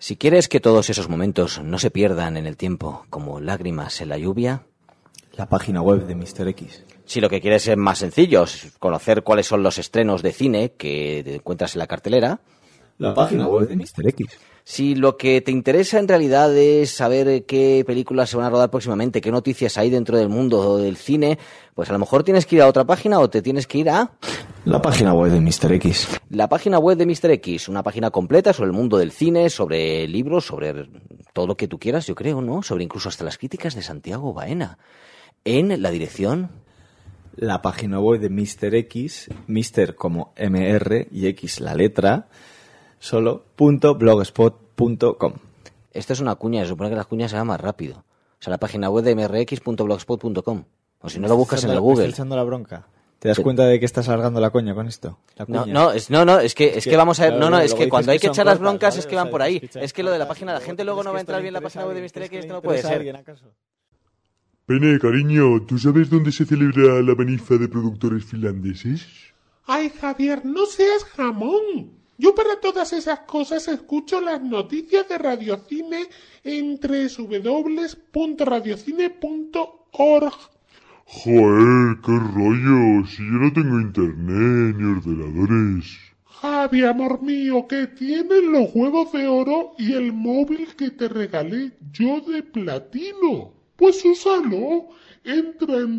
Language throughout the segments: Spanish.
Si quieres que todos esos momentos no se pierdan en el tiempo como lágrimas en la lluvia... La página web de Mr. X. Si lo que quieres es más sencillo, es conocer cuáles son los estrenos de cine que te encuentras en la cartelera... La página web de Mr. X. Si lo que te interesa en realidad es saber qué películas se van a rodar próximamente, qué noticias hay dentro del mundo del cine, pues a lo mejor tienes que ir a otra página o te tienes que ir a... La página web de Mr. X. La página web de Mr. X, una página completa sobre el mundo del cine, sobre libros, sobre todo lo que tú quieras, yo creo, ¿no? Sobre incluso hasta las críticas de Santiago Baena. En la dirección... La página web de Mr. X, Mr. como MR y X la letra... solo .blogspot.com. Esto es una cuña, se supone que las cuñas se van más rápido. O sea, la página web de mrx.blogspot.com. O si no lo buscas en el Google. ¿Estás echando la bronca? ¿Te das cuenta de que estás alargando la coña con esto? Es que vamos a ver, es que cuando hay que echar las broncas, ¿vale? es que van por ahí. Es que lo de la página, la gente luego no va a entrar bien en la página web de Mr. X, esto no puede ser. Pene, cariño, ¿tú sabes dónde se celebra la Benifa de productores finlandeses? Ay, Javier, no seas jamón. Yo para todas esas cosas escucho las noticias de Radiocine en www.radiocine.org. Joder, qué rollo, si yo no tengo internet ni ordenadores. Javi, amor mío, que tienes los huevos de oro y el móvil que te regalé yo de platino. Pues úsalo. Entra en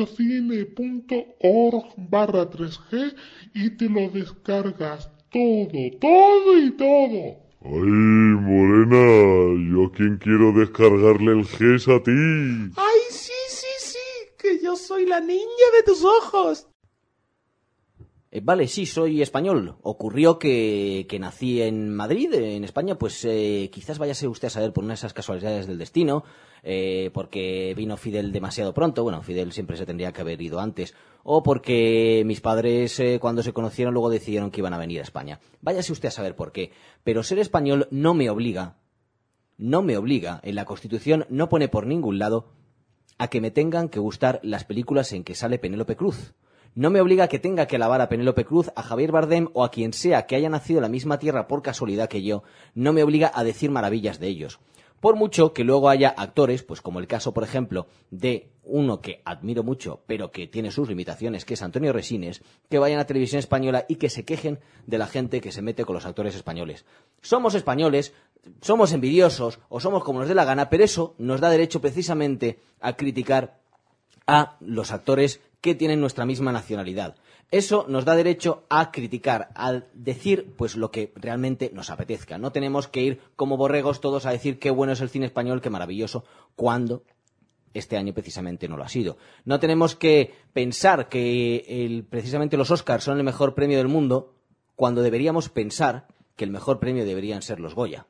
radiocine.org/3G y te lo descargas. Todo y todo. Ay, Morena, yo a quien quiero descargarle el GES a ti. Ay, sí, que yo soy la niña de tus ojos. Vale, sí, soy español. Ocurrió que nací en Madrid, en España, pues quizás váyase usted a saber por una de esas casualidades del destino, porque vino Fidel demasiado pronto, bueno, Fidel siempre se tendría que haber ido antes, o porque mis padres cuando se conocieron luego decidieron que iban a venir a España. Váyase usted a saber por qué, pero ser español no me obliga, en la Constitución no pone por ningún lado a que me tengan que gustar las películas en que sale Penélope Cruz. No me obliga a que tenga que alabar a Penélope Cruz, a Javier Bardem o a quien sea que haya nacido en la misma tierra por casualidad que yo. No me obliga a decir maravillas de ellos. Por mucho que luego haya actores, pues como el caso, por ejemplo, de uno que admiro mucho, pero que tiene sus limitaciones, que es Antonio Resines, que vayan a Televisión Española y que se quejen de la gente que se mete con los actores españoles. Somos españoles, somos envidiosos o somos como nos dé la gana, pero eso nos da derecho precisamente a criticar a los actores que tienen nuestra misma nacionalidad. Eso nos da derecho a criticar, a decir pues lo que realmente nos apetezca. No tenemos que ir como borregos todos a decir qué bueno es el cine español, qué maravilloso, cuando este año precisamente no lo ha sido. No tenemos que pensar que precisamente los Oscars son el mejor premio del mundo, cuando deberíamos pensar que el mejor premio deberían ser los Goya.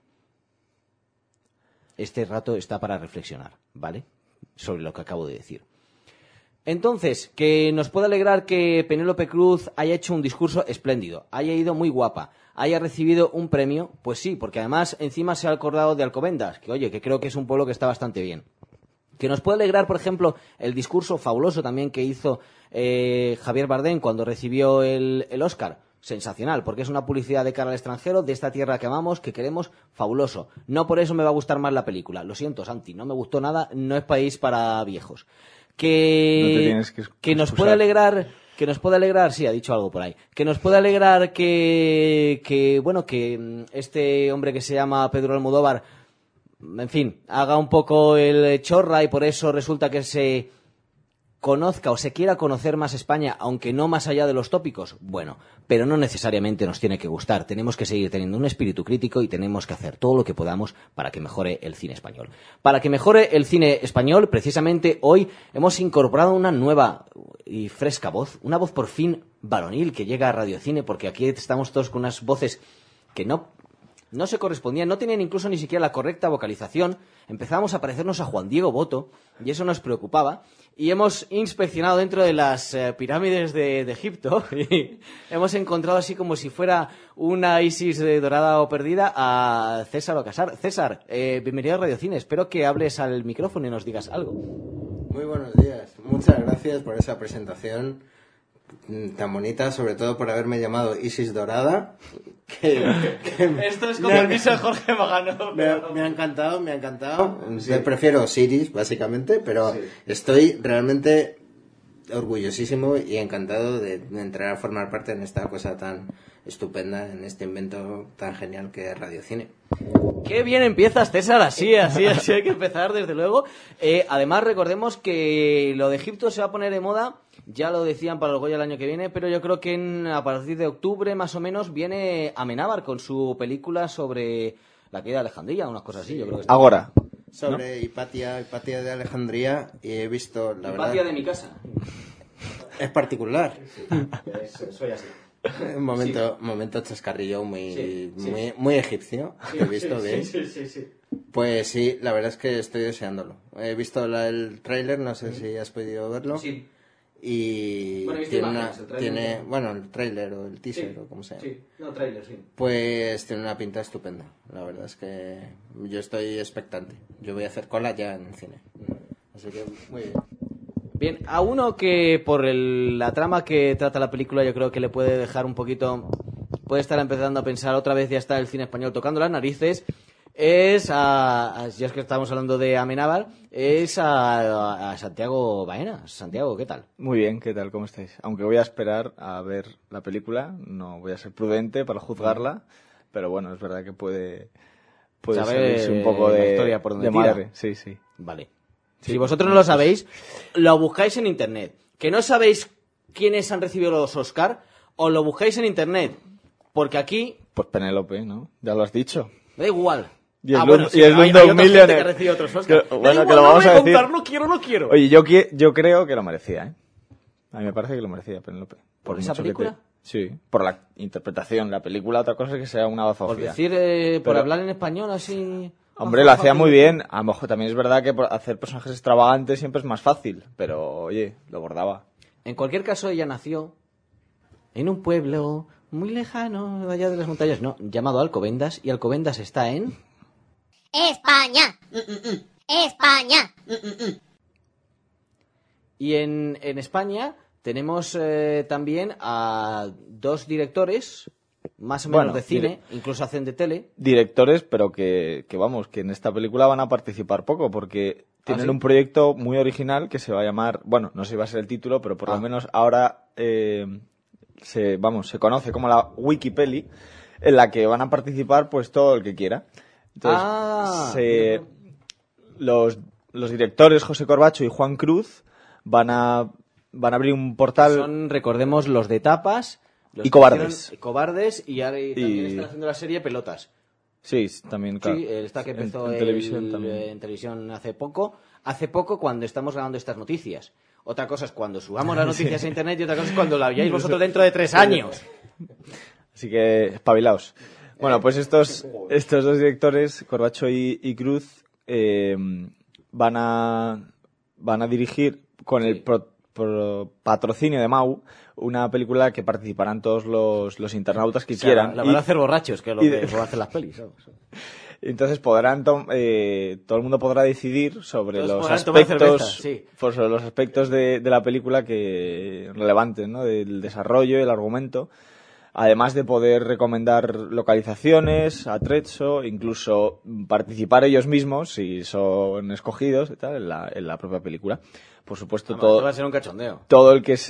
Este rato está para reflexionar, ¿vale? Sobre lo que acabo de decir. Entonces, que nos puede alegrar que Penélope Cruz haya hecho un discurso espléndido, haya ido muy guapa, haya recibido un premio, pues sí, porque además encima se ha acordado de Alcobendas, que oye, que creo que es un pueblo que está bastante bien. Que nos puede alegrar, por ejemplo, el discurso fabuloso también que hizo Javier Bardem cuando recibió el Oscar. Sensacional, porque es una publicidad de cara al extranjero, de esta tierra que amamos, que queremos, fabuloso. No por eso me va a gustar más la película. Lo siento, Santi, no me gustó nada, no es país para viejos. Que nos puede alegrar, sí, ha dicho algo por ahí, que nos puede alegrar que este hombre que se llama Pedro Almodóvar, en fin, haga un poco el chorra y por eso resulta que se conozca o se quiera conocer más España, aunque no más allá de los tópicos. Bueno, pero no necesariamente nos tiene que gustar. Tenemos que seguir teniendo un espíritu crítico y tenemos que hacer todo lo que podamos para que mejore el cine español. Para que mejore el cine español, precisamente hoy hemos incorporado una nueva y fresca voz, una voz por fin varonil que llega a Radiocine, porque aquí estamos todos con unas voces que no se correspondían, no tenían incluso ni siquiera la correcta vocalización. Empezábamos a parecernos a Juan Diego Boto y eso nos preocupaba. Y hemos inspeccionado dentro de las pirámides de Egipto y hemos encontrado así como si fuera una Isis dorada o perdida a César Ocasar. César, bienvenido a Radiocine. Espero que hables al micrófono y nos digas algo. Muy buenos días. Muchas gracias por esa presentación tan bonita, sobre todo por haberme llamado Isis Dorada. Esto es con permiso de Jorge Magano. Me ha encantado. Sí. Yo prefiero Osiris, básicamente, pero estoy realmente orgullosísimo y encantado de entrar a formar parte en esta cosa tan estupenda, en este invento tan genial que es Radiocine. Qué bien empiezas, César, así hay que empezar, desde luego. Además, recordemos que lo de Egipto se va a poner de moda, ya lo decían para el Goya el año que viene, pero yo creo que a partir de octubre, más o menos, viene Amenábar con su película sobre la caída de Alejandría, unas cosas así, yo creo que está. Ahora. Sobre Hipatia de Alejandría, y he visto, la verdad... Hipatia de mi casa. Es particular. Soy así. Un momento chascarrillo muy egipcio, que he visto bien. Sí. Pues sí, la verdad es que estoy deseándolo. He visto el tráiler, no sé si has podido verlo. Sí. Y bueno, el tráiler o el teaser o como sea. Sí, no, tráiler, sí. Pues tiene una pinta estupenda. La verdad es que yo estoy expectante. Yo voy a hacer cola ya en el cine. Así que muy bien. Bien, a uno que por la trama que trata la película yo creo que le puede dejar un poquito... Puede estar empezando a pensar otra vez, ya está el cine español tocando las narices, es ya es que estamos hablando de Amenábar, es a Santiago Baena. Santiago, ¿qué tal? Muy bien, ¿qué tal? ¿Cómo estáis? Aunque voy a esperar a ver la película, no voy a ser prudente para juzgarla, pero bueno, es verdad que puede salirse un poco la de historia por donde de tira. madre. Sí. Vale. Si vosotros no lo sabéis, lo buscáis en internet. Que no sabéis quiénes han recibido los Oscar, os lo buscáis en internet. Porque aquí... Pues Penélope, ¿no? Ya lo has dicho. Da igual. Y es hay Slumdog otra gente Millionaire. que ha recibido otros Oscar. Bueno, que lo vamos a decir. No quiero. Oye, yo creo que lo merecía, ¿eh? A mí me parece que lo merecía Penélope. ¿Por esa mucho que película? Sí, por la interpretación. La película, otra cosa es que sea una bazofia. Por decir, por Pero- hablar en español así... Hombre, lo hacía muy bien. A lo mejor también es verdad que hacer personajes extravagantes siempre es más fácil. Pero, oye, lo bordaba. En cualquier caso, ella nació en un pueblo muy lejano, allá de las montañas, no, llamado Alcobendas, y Alcobendas está en... España. España. Y en España tenemos también a dos directores, más o menos Bueno, de cine, incluso hacen de tele. Directores, pero que vamos, que en esta película van a participar poco, porque tienen ¿sí? un proyecto muy original que se va a llamar, bueno, no sé si va a ser el título, pero por lo menos ahora se conoce como la Wikipeli, en la que van a participar pues todo el que quiera. Entonces, los directores José Corbacho y Juan Cruz van a abrir un portal. Son, recordemos, los de Tapas... Los Y que Cobardes. hicieron Cobardes y ahora también están haciendo la serie Pelotas. Sí, también, claro. Sí, esta que empezó en televisión también. en televisión hace poco cuando estamos grabando estas noticias. Otra cosa es cuando subamos las noticias a internet y otra cosa es cuando la veáis vosotros dentro de 3 años. Así que espabilaos. Bueno, pues estos dos directores, Corbacho y Cruz, van a dirigir con el patrocinio de Mau una película que participarán todos los internautas que quieran. La van a hacer borrachos, que es lo que hacen las pelis. ¿sabes? Entonces todo el mundo podrá decidir sobre Todos los podrán tomar aspectos, cervezas, sí. sobre los aspectos de la película que relevantes, ¿no? Del desarrollo, el argumento. Además de poder recomendar localizaciones, atrezzo, incluso participar ellos mismos, si son escogidos y tal, en la propia película. Por supuesto, Esto va a ser un cachondeo. todo el que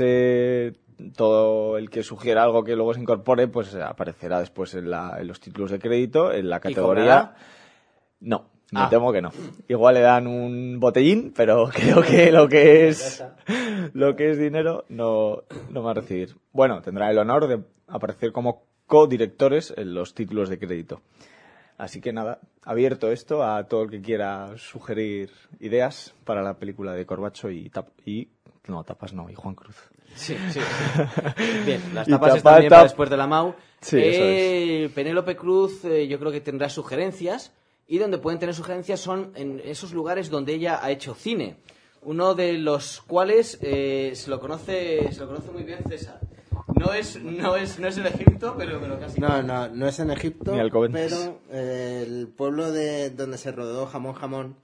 sugiera algo que luego se incorpore, pues aparecerá después en los títulos de crédito, en la categoría. cobrará? No, me temo que no. Igual le dan un botellín, pero creo que lo que es dinero no va a recibir. Bueno, tendrá el honor de aparecer como codirectores en los títulos de crédito. Así que nada, abierto esto a todo el que quiera sugerir ideas para la película de Corbacho y Juan Cruz. Sí. Bien, las Y tapas están bien para después de la MAU. Sí, eso es. Penélope Cruz yo creo que tendrá sugerencias, y donde pueden tener sugerencias son en esos lugares donde ella ha hecho cine. Uno de los cuales se lo conoce muy bien César. No es en Egipto, pero casi. No es en Egipto, Ni Alcobendas. pero el pueblo de donde se rodó Jamón,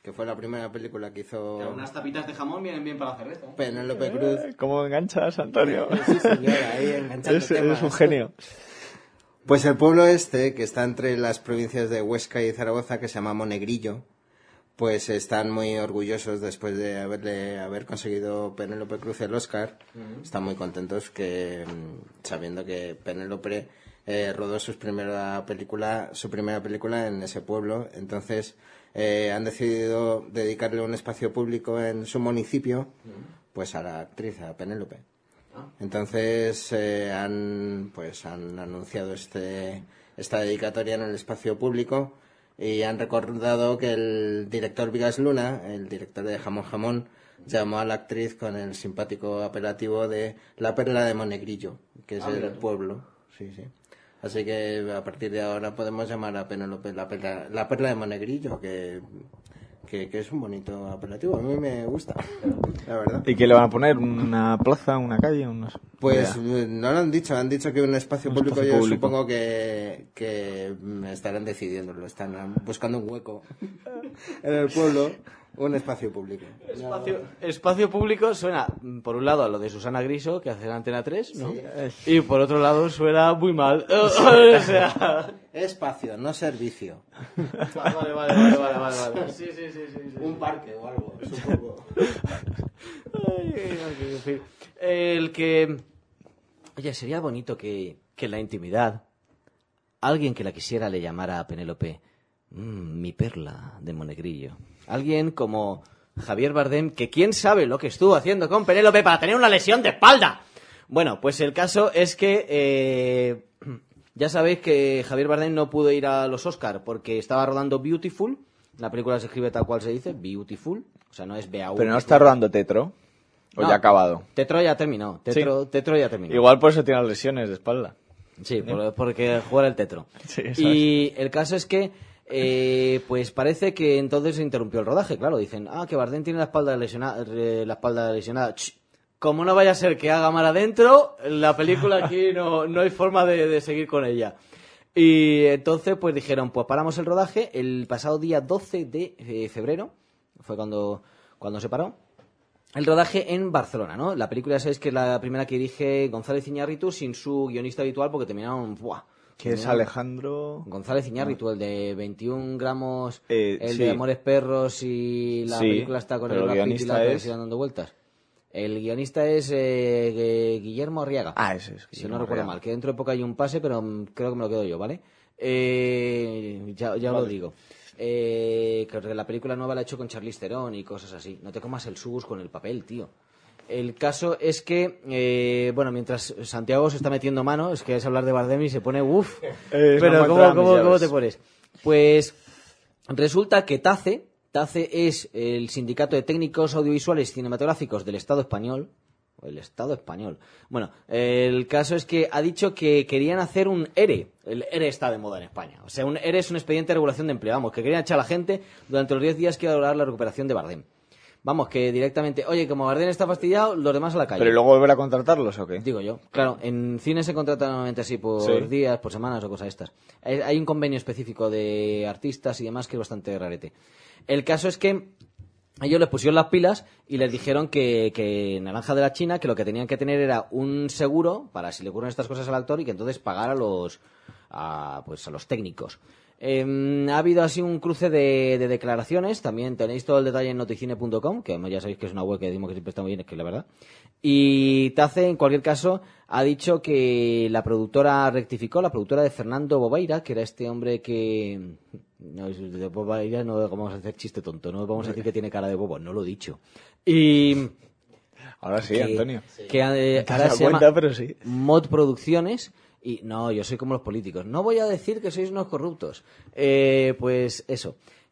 que fue la primera película que hizo Unas tapitas de jamón vienen bien para la cerveza. Penélope Cruz. ¿Cómo enganchas, Antonio? Sí, señora, ahí enganchando temas. Es un genio. Pues el pueblo este, que está entre las provincias de Huesca y Zaragoza, que se llama Monegrillo, pues están muy orgullosos después de haber conseguido Penélope Cruz el Oscar. Están muy contentos sabiendo que Penélope rodó su primera película en ese pueblo. Entonces han decidido dedicarle un espacio público en su municipio, pues a la actriz, a Penélope. Entonces han anunciado esta dedicatoria en el espacio público y han recordado que el director Vigas Luna, el director de Jamón Jamón, llamó a la actriz con el simpático apelativo de la perla de Monegrillo, que es el pueblo. Sí. Así que a partir de ahora podemos llamar a Penélope la perla de Monegrillo, que es un bonito apelativo. A mí me gusta, la verdad. ¿Y qué le van a poner? ¿Una plaza, una calle? Pues no lo han dicho que un espacio público. Yo supongo que estarán decidiéndolo, están buscando un hueco en el pueblo, un espacio público. Espacio público suena, por un lado, a lo de Susana Griso, que hace en Antena 3, ¿no? Sí. Y por otro lado suena muy mal. O sea... Espacio, no servicio. Vale. Sí. Un parque o algo, supongo. El que... Oye, sería bonito que en la intimidad alguien que la quisiera le llamara a Penélope mi perla de Monegrillo. Alguien como Javier Bardem, que quién sabe lo que estuvo haciendo con Penélope para tener una lesión de espalda. Bueno, pues el caso es que ya sabéis que Javier Bardem no pudo ir a los Oscar porque estaba rodando Beautiful. La película se escribe tal cual se dice, Beautiful. O sea, no es Beautiful. Pero no está rodando Tetro. ¿O ya ha acabado? Tetro ya terminó. Tetro ya terminó. Igual por eso tiene las lesiones de espalda. Sí, porque juega el Tetro. Sí, y el caso es que pues parece que entonces se interrumpió el rodaje, claro. Dicen, que Bardem tiene la espalda lesionada. Como no vaya a ser que haga mal adentro, la película aquí no hay forma de seguir con ella. Y entonces pues dijeron, pues paramos el rodaje el pasado día 12 de febrero, fue cuando se paró. El rodaje en Barcelona, ¿no? La película, ya sabéis que es la primera que dirige González Iñárritu sin su guionista habitual porque terminaron... Que es Alejandro... González Iñárritu, el de 21 gramos, sí. de Amores Perros y la película está con el Brad Pitt y la televisión dando vueltas. El guionista es Guillermo Arriaga. Ese es. Si no recuerdo mal, que dentro de poco hay un pase, pero creo que me lo quedo yo, ¿vale? Ya os lo digo. Que la película nueva la he hecho con Charlize Theron y cosas así. No te comas el sus con el papel, tío. El caso es que, mientras Santiago se está metiendo mano, es que es hablar de Bardem y se pone pero ¿cómo te pones? Pues resulta que TACE es el Sindicato de Técnicos Audiovisuales y Cinematográficos del Estado Español. El Estado Español. Bueno, el caso es que ha dicho que querían hacer un ERE. El ERE está de moda en España. O sea, un ERE es un expediente de regulación de empleo. Vamos, que querían echar a la gente durante los 10 días que iba a durar la recuperación de Bardem. Vamos, que directamente, oye, como Bardem está fastidiado, los demás a la calle. ¿Pero luego volver a contratarlos o qué? Digo yo. Claro, en cine se contrata normalmente así por días, por semanas o cosas estas. Hay un convenio específico de artistas y demás que es bastante rarete. El caso es que ellos les pusieron las pilas y les dijeron que Naranja de la China, que lo que tenían que tener era un seguro para si le ocurren estas cosas al actor y que entonces pagar a los técnicos. Ha habido así un cruce de declaraciones. También tenéis todo el detalle en noticine.com, que ya sabéis que es una web que decimos que siempre está muy bien, es que es la verdad. Y TACE, en cualquier caso, ha dicho que la productora rectificó, la productora de Fernando Bobeira, que era este hombre que... No, de Bobeira no vamos a hacer chiste tonto, no vamos a decir que tiene cara de bobo, no lo he dicho. Y... Ahora sí, Antonio. Que ahora se llama pero sí. Mod Producciones. Y no, yo soy como los políticos. No voy a decir que sois unos corruptos. Pues eso.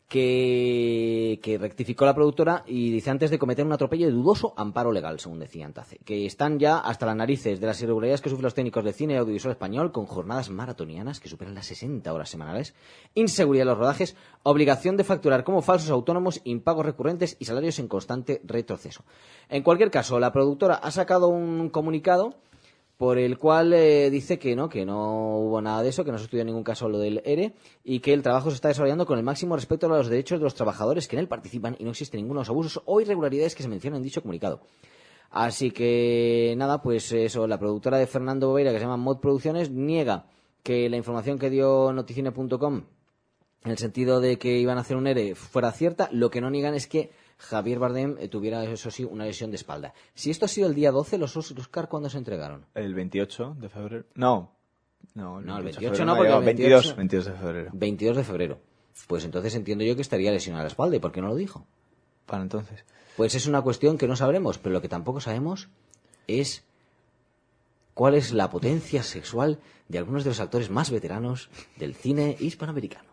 Que rectificó la productora y dice antes de cometer un atropello de dudoso amparo legal, según decía TACE. Que están ya hasta las narices de las irregularidades que sufren los técnicos de cine y audiovisual español con jornadas maratonianas que superan las 60 horas semanales, inseguridad en los rodajes, obligación de facturar como falsos autónomos, impagos recurrentes y salarios en constante retroceso. En cualquier caso, la productora ha sacado un comunicado por el cual dice que no hubo nada de eso, que no se estudió en ningún caso lo del ERE y que el trabajo se está desarrollando con el máximo respeto a los derechos de los trabajadores que en él participan y no existen ningunos abusos o irregularidades que se mencionan en dicho comunicado. Así que nada, pues eso, la productora de Fernando Boveira, que se llama Mod Producciones, niega que la información que dio noticine.com en el sentido de que iban a hacer un ERE fuera cierta. Lo que no niegan es que Javier Bardem tuviera, eso sí, una lesión de espalda. Si esto ha sido el día 12, ¿los Oscar cuándo se entregaron? El 28 de febrero. No, el 28 no, porque el 22 de febrero. 22 de febrero. Pues entonces entiendo yo que estaría lesionada la espalda. ¿Y por qué no lo dijo? Para entonces. Pues es una cuestión que no sabremos, pero lo que tampoco sabemos es cuál es la potencia sexual de algunos de los actores más veteranos del cine hispanoamericano.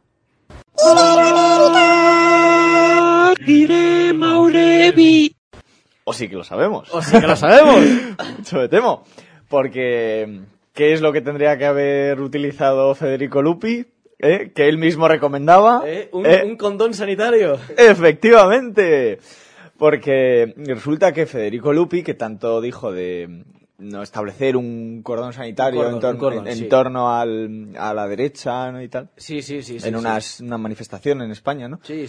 O sí que lo sabemos. ¡Mucho me temo. Porque, ¿qué es lo que tendría que haber utilizado Federico Lupi? Que él mismo recomendaba. ¿Un condón sanitario? Efectivamente. Porque resulta que Federico Lupi, que tanto dijo de no establecer un cordón sanitario en torno a la derecha, ¿no? Y tal. Sí. En una manifestación en España, ¿no? Sí.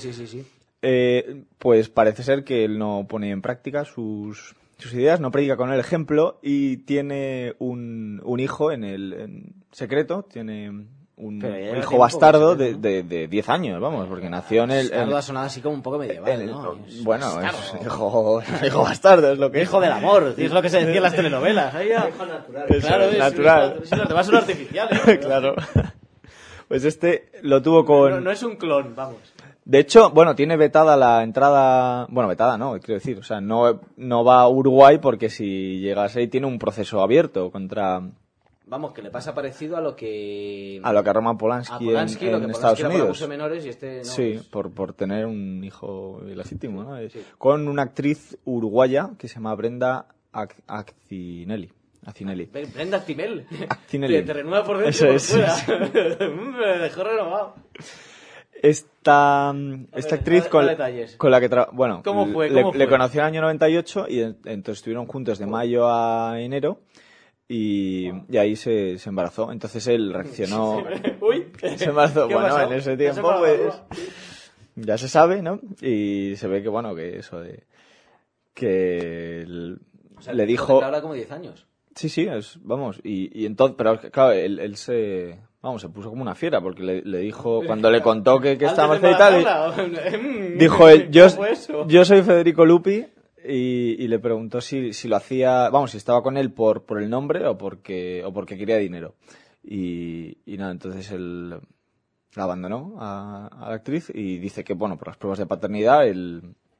Pues parece ser que él no pone en práctica sus ideas, no predica con el ejemplo y tiene un hijo en secreto, tiene un hijo bastardo de 10 años, vamos, porque nació en el... Bastardo ha sonado así como un poco medieval, ¿no? Bueno, es hijo bastardo, es lo que hijo del amor, es lo que se decía en las telenovelas. Hijo natural. Claro, es natural. Te vas a un artificial, ¿eh? Claro. Pues este lo tuvo con... No es un clon, vamos. De hecho, bueno, tiene vetada la entrada... Bueno, vetada no, quiero decir. O sea, no va a Uruguay porque si llegase ahí tiene un proceso abierto contra... Vamos, que le pasa parecido a lo que... A Roman Polanski en Estados Unidos. Por menores y este, no, sí, por tener un hijo ilegítimo, ¿no? Sí. Con una actriz uruguaya que se llama Brenda Accinelli. Brenda Actimel. Accinelli. Te renueva por dentro y por fuera. Me dejó renovado. Esta actriz con la que bueno, ¿Cómo fue? Le conoció en el año 98 y entonces estuvieron juntos de mayo a enero y ahí se embarazó. Entonces él reaccionó. Uy, se embarazó. Bueno, pasado? En ese tiempo pues ya se sabe, ¿no? Y se ve que bueno, que eso de que le dijo ahora como 10 años. Sí, vamos, y entonces, pero claro, él se puso como una fiera, porque le dijo, cuando le contó que estaba embarazada y tal, dijo él, yo soy Federico Lupi, y le preguntó si lo hacía, vamos, si estaba con él por el nombre o porque quería dinero. Y nada, entonces él la abandonó a la actriz y dice que, bueno, por las pruebas de paternidad, él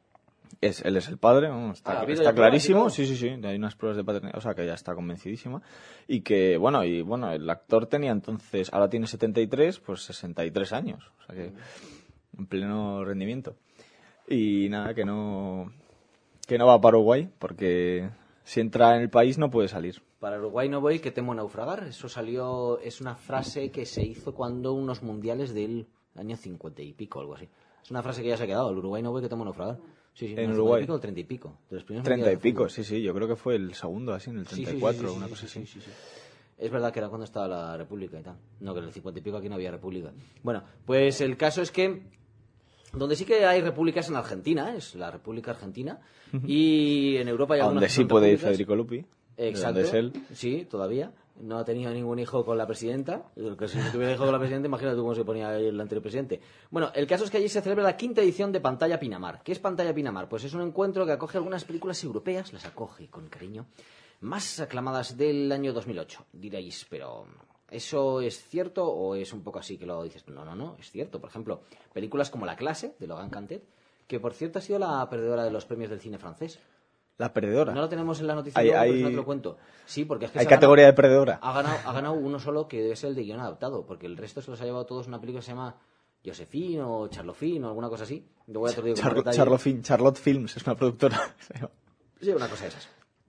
es el padre, está clarísimo, sí, hay unas pruebas de paternidad, o sea que ya está convencidísima y que, bueno, el actor tenía entonces, ahora tiene 73, pues 63 años, o sea que en pleno rendimiento. Y nada, que no va para Uruguay, porque si entra en el país no puede salir. Para Uruguay no voy, que temo naufragar. Eso salió, es una frase que se hizo cuando unos mundiales del año 50 y pico, algo así. Es una frase que ya se ha quedado, el Uruguay no voy, que temo naufragar. Sí, en Uruguay. Pico, 30 y pico. De los 30 y pico, sí, yo creo que fue el segundo, así, en el 34, una cosa así. Sí. Es verdad que era cuando estaba la República y tal. No, que en el 50 y pico aquí no había República. Bueno, pues el caso es que donde sí que hay repúblicas en Argentina, es la República Argentina, y en Europa hay algunas donde sí puede ir Federico Lupi. Exacto, es él. Sí, todavía. No ha tenido ningún hijo con la presidenta. Que si no tuviera hijo con la presidenta, imagínate tú cómo se ponía el anterior presidente. Bueno, el caso es que allí se celebra la 5ª edición de Pantalla Pinamar. ¿Qué es Pantalla Pinamar? Pues es un encuentro que acoge algunas películas europeas, las acoge con cariño, más aclamadas del año 2008. Diréis, pero ¿eso es cierto o es un poco así que lo dices? No, es cierto. Por ejemplo, películas como La clase, de Logan Cantet, que por cierto ha sido la perdedora de los premios del cine francés. La perdedora. No lo tenemos en la noticia, pero no te lo cuento. Sí, porque es que hay categoría de perdedora. Ha ganado uno solo, que debe ser el de guión adaptado, porque el resto se los ha llevado todos una película que se llama Josephine o Charlofine o alguna cosa así. Charlotte Films es una productora. Sí, una cosa de esas.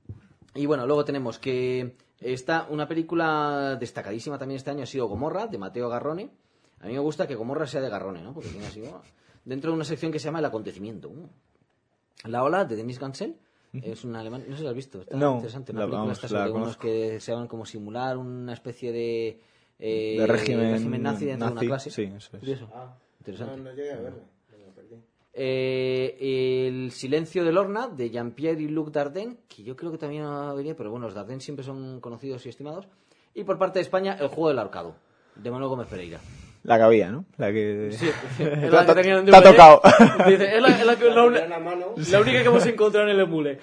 Y bueno, luego tenemos que está una película destacadísima también este año, ha sido Gomorra, de Mateo Garrone. A mí me gusta que Gomorra sea de Garrone, ¿no? Porque tiene así, dentro de una sección que se llama El acontecimiento. La ola, de Denis Gansel, Es un alemán, no sé si lo has visto, está No, interesante. Una la- película vamos, está la sobre unos conozco. que se van como simular una especie de régimen nazi dentro de nazi, una clase. sí, eso es. Curioso. No, Interesante. no llegué a verla. Me lo perdí. El silencio de Lorna, de Jean-Pierre y Luc Dardenne, que yo creo que también venía, pero bueno, los Dardenne siempre son conocidos y estimados. Y por parte de España, El juego del ahorcado, de Manuel Gómez Pereira. La que había, ¿no? La que... Sí, es la que tenían en Te ha DVD. tocado. Dice, es la La mano. única que hemos encontrado en el emule.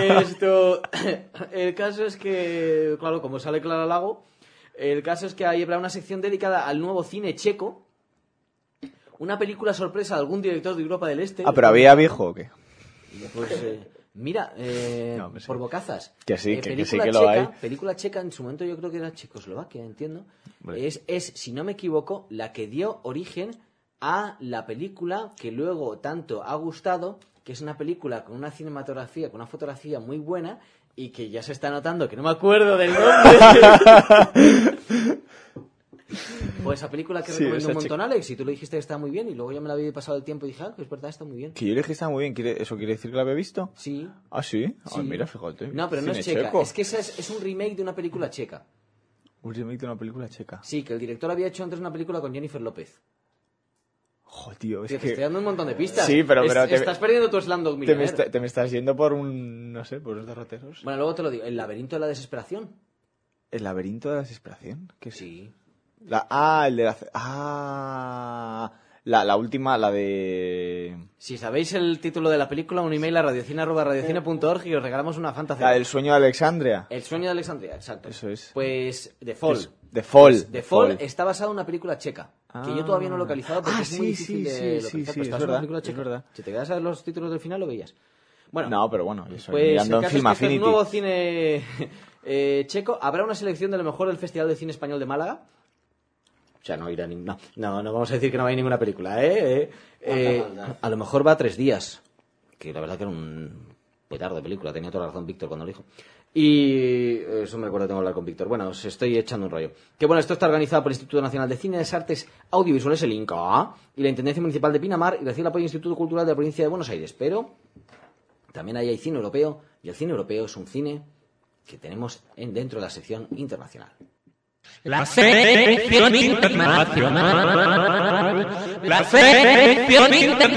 El caso es que, claro, como sale Clara Lago, el caso es que hay habrá una sección dedicada al nuevo cine checo, una película sorpresa de algún director de Europa del Este. Ah, pero ¿había viejo o qué? Pues mira, No, pues sí. por bocazas. Que sí, que sí película que lo checa, hay. Película checa, en su momento yo creo que era Checoslovaquia, entiendo. Hombre. Es, si no me equivoco, la que dio origen a la película que luego tanto ha gustado, que es una película con una cinematografía, con una fotografía muy buena y que ya se está notando que no me acuerdo del nombre. Pues esa película que Sí, recomiendo esa un montón, Alex, y tú le dijiste que está muy bien y luego ya me la había pasado el tiempo y dije, es verdad, está muy bien. Que yo le dije que estaba muy bien. ¿Eso quiere decir que la había visto? Sí. ¿Ah, sí? Sí. Ah, mira, fíjate. No, pero no Cine es checa. checo. Es que es un remake de una película checa. Un remake de una película checa. Sí, que el director había hecho antes una película con Jennifer López. Joder, tío, es Tío, te que... estoy dando un montón de pistas. Sí, pero Estás perdiendo tu Slumdog Te me, Millionaire. te me estás yendo por un... no sé, por unos derroteros. Bueno, luego te lo digo. El laberinto de la desesperación. ¿El laberinto de la desesperación? ¿Qué es? Sí. El de la... la última, la de... Si sabéis el título de la película, un email a radiocine@radiocine.org y os regalamos una fantasía. La del sueño de Alexandria. El sueño de Alexandria, exacto. Eso es. Pues The Fall. The Fall. Pues The Fall está basado en una película checa. Que yo todavía no he localizado porque Ah, es muy sí, difícil sí, de sí, localizar. sí, pero sí, está es basado en una verdad, película es checa. verdad. Si te quedas a ver los títulos del final, lo veías. Bueno, No, pero bueno, yo estoy pues mirando el en caso Film es que este Affinity. nuevo cine checo. Habrá una selección de lo mejor del Festival de Cine Español de Málaga. O sea, no irá no vamos a decir que no va a ir ninguna película, a lo mejor va a 3 días. Que la verdad que era un petardo de película. Tenía toda la razón Víctor cuando lo dijo. Y eso me recuerdo, tengo que hablar con Víctor. Bueno, os estoy echando un rollo. Que bueno, esto está organizado por el Instituto Nacional de Cine, Artes Audiovisuales, el INCA, y la Intendencia Municipal de Pinamar, y recibe el apoyo del Instituto Cultural de la Provincia de Buenos Aires. Pero también ahí hay cine europeo, y el cine europeo es un cine que tenemos dentro de la sección internacional. La selección internacional. La selección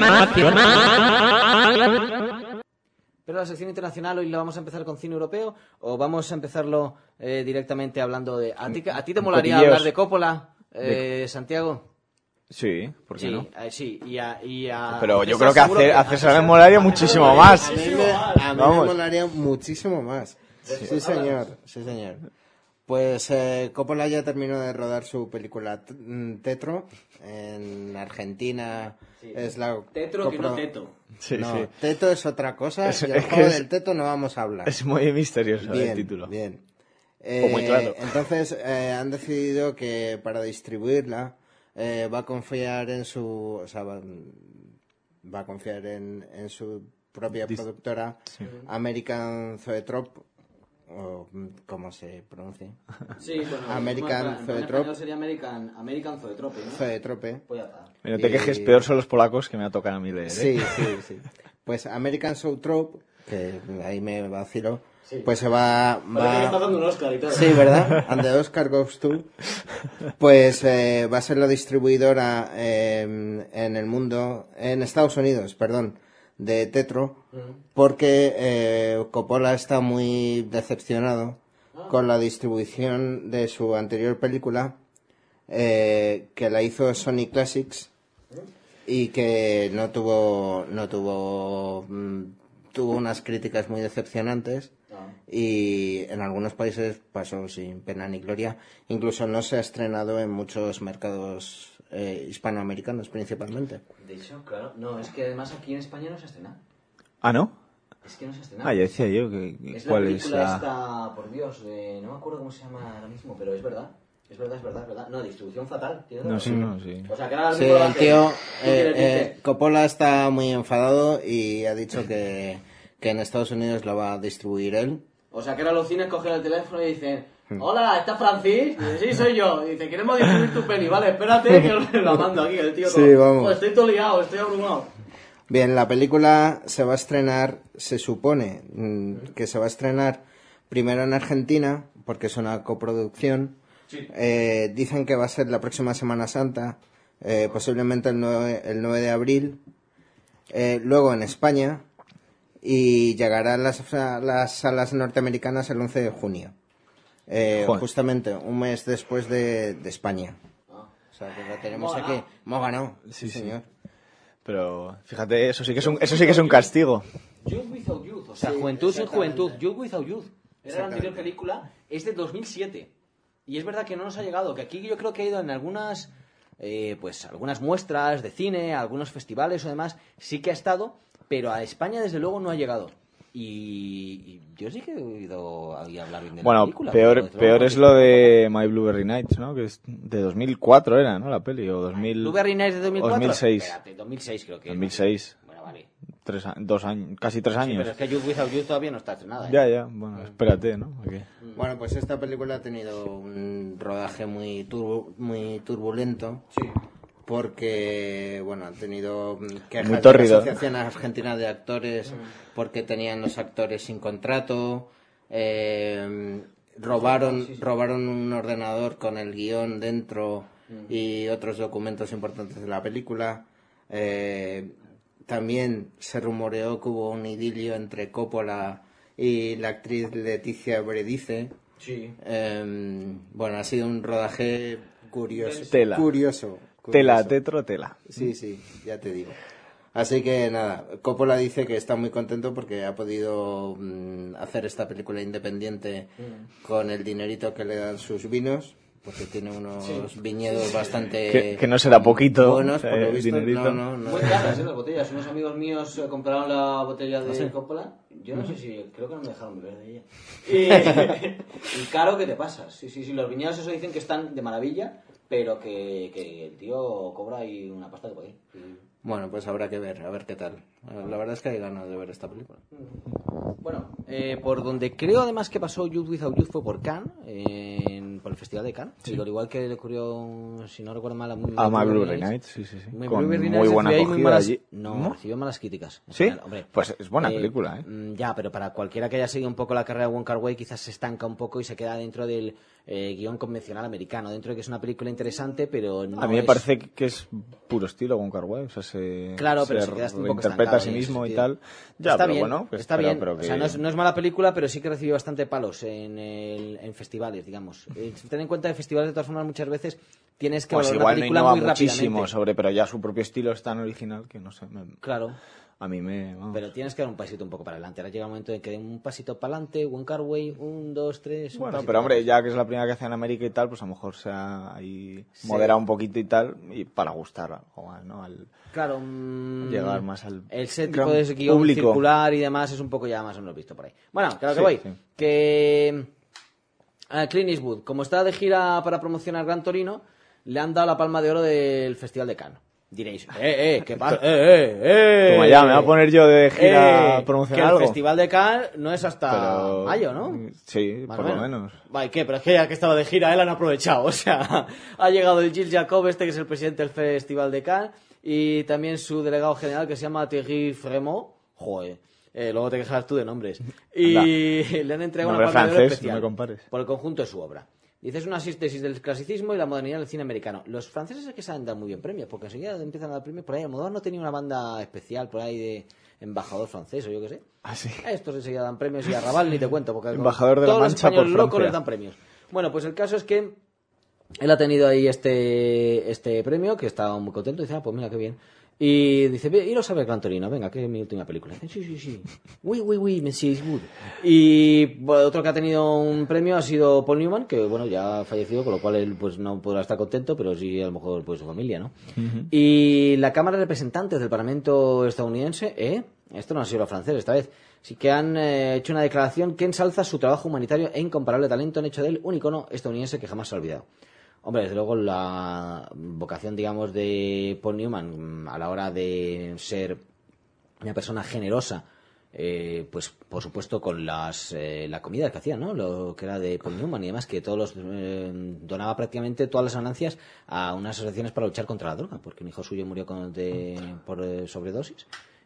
internacional. Pero la sección internacional hoy la vamos a empezar con cine europeo o vamos a empezarlo directamente hablando de... ¿A ti te molaría Cotilleos. hablar de Coppola, Santiago? Sí, ¿por qué Sí, no? Sí, y a Pero yo César creo que seguro a César le molaría muchísimo más. A mí Vamos. me molaría muchísimo más. Sí, señor. Sí, señor. Pues Coppola ya terminó de rodar su película Tetro. En Argentina es la... Tetro que no teto. Sí, no, sí. Teto es otra cosa y el es que juego es- del Teto no vamos a hablar. Es muy misterioso Bien, el título. bien. muy claro. Entonces han decidido que para distribuirla va a confiar en su... O sea, va a confiar en su propia productora American Zoetrope, o como se pronuncia. Sí, bueno, American en Zoetrope. español sería American Zoetrope, ¿no? Zoetrope. Pues ya está. No te quejes, peor son los polacos que me ha tocado a mí leer. ¿eh? Sí, sí, sí. Pues American Zoetrope, que ahí me vacilo, pues se va... dando un Oscar y todo. Sí, ¿verdad? And the Oscar goes to. Pues va a ser la distribuidora en el mundo, en Estados Unidos, perdón, de Tetro, porque Coppola está muy decepcionado con la distribución de su anterior película, que la hizo Sony Classics y que tuvo unas críticas muy decepcionantes. Y en algunos países pasó sin pena ni gloria. Incluso no se ha estrenado en muchos mercados hispanoamericanos principalmente. De hecho, claro, no, es que además aquí en España no se estrena. Ah, ¿no? Es que no se estrena. Ah, ya decía yo que Es la cuál es película la... esta, por Dios, no me acuerdo cómo se llama ahora mismo, pero es verdad. Es verdad. No, distribución fatal. ¿Tienes No, sí, razón? no, sí. O sea, que ahora Sí, mismo el tío ¿Tú quieres decir? Coppola está muy enfadado y ha dicho que en Estados Unidos lo va a distribuir él. O sea, que ahora los cines cogen el teléfono y dicen: hola, ¿está Francis? Y dice, sí, soy yo. Y dice, queremos distribuir tu peli. Vale, espérate que la mando aquí. El tío Sí, vamos. "Oh, estoy todo liado, estoy abrumado. Bien, la película se va a estrenar, se supone que se va a estrenar primero en Argentina, porque es una coproducción. Sí. Dicen que va a ser la próxima Semana Santa, posiblemente el 9 de abril. Luego en España, y llegará a las salas norteamericanas el 11 de junio. Justamente un mes después de España. O sea, que lo tenemos aquí. Hemos ganado. Sí, señor. Pero fíjate, eso sí que es un castigo. Youth Without Youth, o sea, Juventud sin Juventud. Youth Without Youth. Era la anterior película, es de 2007. Y es verdad que no nos ha llegado, que aquí yo creo que ha ido en algunas muestras de cine, algunos festivales o demás, sí que ha estado, pero a España desde luego no ha llegado. Y yo sí que he oído hablar bien de la película. Bueno, peor es lo de My Blueberry Nights, ¿no? Que es de 2004 era, ¿no? La peli, o 2000... ¿Blueberry Nights de 2004? 2006. Espérate, 2006 creo que. 2006. Bueno, vale. 2 años, casi 3 años. Sí, pero es que Youth Without Youth todavía no está estrenada. Ya, bueno, espérate, ¿no? Okay. Bueno, pues esta película ha tenido un rodaje muy turbulento. Sí. Porque, bueno, han tenido quejas de la Asociación Argentina de Actores porque tenían los actores sin contrato, robaron un ordenador con el guión dentro y otros documentos importantes de la película. También se rumoreó que hubo un idilio entre Coppola y la actriz Leticia Bredice. Sí. Bueno, ha sido un rodaje curioso. Tela. Sí, ya te digo. Así que nada, Coppola dice que está muy contento porque ha podido hacer esta película independiente con el dinerito que le dan sus vinos, porque tiene unos viñedos bastante... Que no será poquito. Buenos, por lo visto. Dinerito. No. Muy caras, las botellas. Unos amigos míos compraron la botella de Coppola. Yo no sé si... Creo que no me dejaron beber de ella. Y caro que te pasas. Sí. Los viñedos eso dicen que están de maravilla, pero que el tío cobra ahí una pasta de por ahí. Bueno, pues habrá que ver, a ver qué tal. La verdad es que hay ganas de ver esta película. Bueno, por donde creo además que pasó Youth Without Youth fue por Cannes, por el Festival de Cannes. Sí. Al igual que le ocurrió, si no recuerdo mal, a My Blueberry Nights. Sí. Con muy buena acogida allí. No, recibió malas críticas. ¿Sí? Final, hombre, pues es buena película, ¿eh? Ya, pero para cualquiera que haya seguido un poco la carrera de Wong Kar-wai quizás se estanca un poco y se queda dentro del guión convencional americano, dentro de que es una película interesante, pero no. A mí me parece que es puro estilo Wong Kar-wai, o sea, se queda un poco interpreta a sí mismo y tal. Ya, está pero bien, bueno, pues está bien. Pero que... O sea, no es mala película, pero sí que recibió bastante palos en festivales, digamos. Ten en cuenta que festivales de todas formas muchas veces tienes que valorar una película no muy muchísimo rápidamente. pero ya su propio estilo es tan original que no sé. Claro. A mí vamos. Pero tienes que dar un pasito un poco para adelante. Ahora llega el momento en que den un pasito para adelante, Wong Kar-wai, 1, 2, 3... Bueno, pero hombre, ya que es la primera que hace en América y tal, pues a lo mejor se ha ahí moderado un poquito y tal, y para gustar algo más, ¿no? Claro. Llegar más al ese tipo de guión público circular y demás es un poco ya más o menos visto por ahí. Bueno, claro que voy. Sí. Que Clint Eastwood, como está de gira para promocionar Gran Torino, le han dado la Palma de Oro del Festival de Cannes. Diréis, ¿qué pasa? Toma ya, me voy a poner yo de gira a promocionar algo. Que el Festival de Cannes no es hasta mayo, ¿no? Sí, más por lo menos. Vale, ¿qué? Pero es que ya que estaba de gira, él han aprovechado. O sea, ha llegado el Gilles Jacob, que es el presidente del Festival de Cannes, y también su delegado general, que se llama Thierry Fremont. Joder. Luego te quejas tú de nombres. Y le han entregado una Palma de Oro especial no me compares. Por el conjunto de su obra. Dice, es una síntesis del clasicismo y la modernidad del cine americano. Los franceses es que saben dar muy bien premios, porque enseguida empiezan a dar premios por ahí. Almodóvar no tenía una banda especial por ahí de embajador francés o yo qué sé. Ah, sí. Estos enseguida dan premios y a Raval ni te cuento, porque embajador de todos la los Mancha españoles por locos Francia. les dan premios. Bueno, pues el caso es que él ha tenido ahí este premio, que estaba muy contento. Dice, pues mira, qué bien. Y dice, iros a ver Gran Torino, venga, que es mi última película. Dice, sí. Oui, monsieur Eastwood. Y bueno, otro que ha tenido un premio ha sido Paul Newman, que bueno, ya ha fallecido, con lo cual él pues no podrá estar contento, pero sí a lo mejor pues su familia, ¿no? Uh-huh. Y la Cámara de Representantes del Parlamento estadounidense, esto no ha sido lo francés esta vez, sí que han hecho una declaración que ensalza su trabajo humanitario e incomparable talento, han hecho de él un icono estadounidense que jamás se ha olvidado. Hombre, desde luego la vocación, digamos, de Paul Newman a la hora de ser una persona generosa, pues por supuesto con la comida que hacía, ¿no? Lo que era de Paul Newman y demás, que todos donaba prácticamente todas las ganancias a unas asociaciones para luchar contra la droga, porque un hijo suyo murió por sobredosis.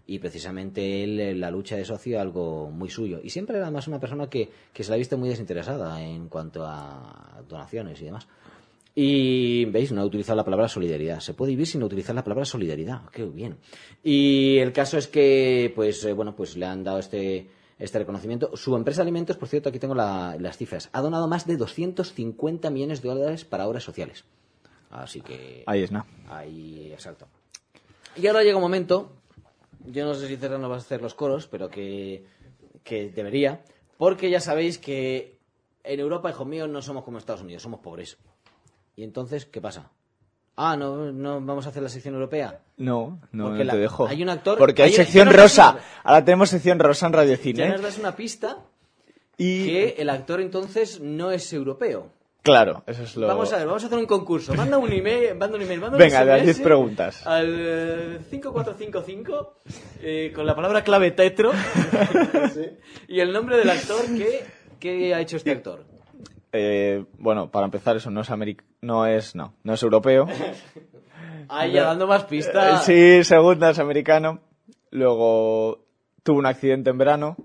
Y precisamente él, en la lucha de eso, hacía algo muy suyo. Y siempre era además una persona que se la ha visto muy desinteresada en cuanto a donaciones y demás. Y, ¿veis? No ha utilizado la palabra solidaridad. Se puede vivir sin utilizar la palabra solidaridad. ¡Qué bien! Y el caso es que, pues le han dado este reconocimiento. Su empresa de alimentos, por cierto, aquí tengo las cifras, ha donado más de 250 millones de dólares para obras sociales. Así que... Ahí es nada. Ahí, exacto. Y ahora llega un momento, yo no sé si César nos va a hacer los coros, pero que debería, porque ya sabéis que en Europa, hijos míos, no somos como Estados Unidos, somos pobres. Y entonces, ¿qué pasa? ¿No vamos a hacer la sección europea? No Porque te dejo. Hay un actor... Porque hay sección rosa. Ahora tenemos sección rosa en Radio Cine. Ya nos das una pista que el actor entonces no es europeo. Claro, eso es lo... Vamos a hacer un concurso. Manda un email, Venga, de 10 preguntas. Al 5455 con la palabra clave tetro y el nombre del actor que ha hecho este actor. Bueno, para empezar, eso no es europeo. Ahí ya dando más pistas. Sí, segunda es americano. Luego tuvo un accidente en verano.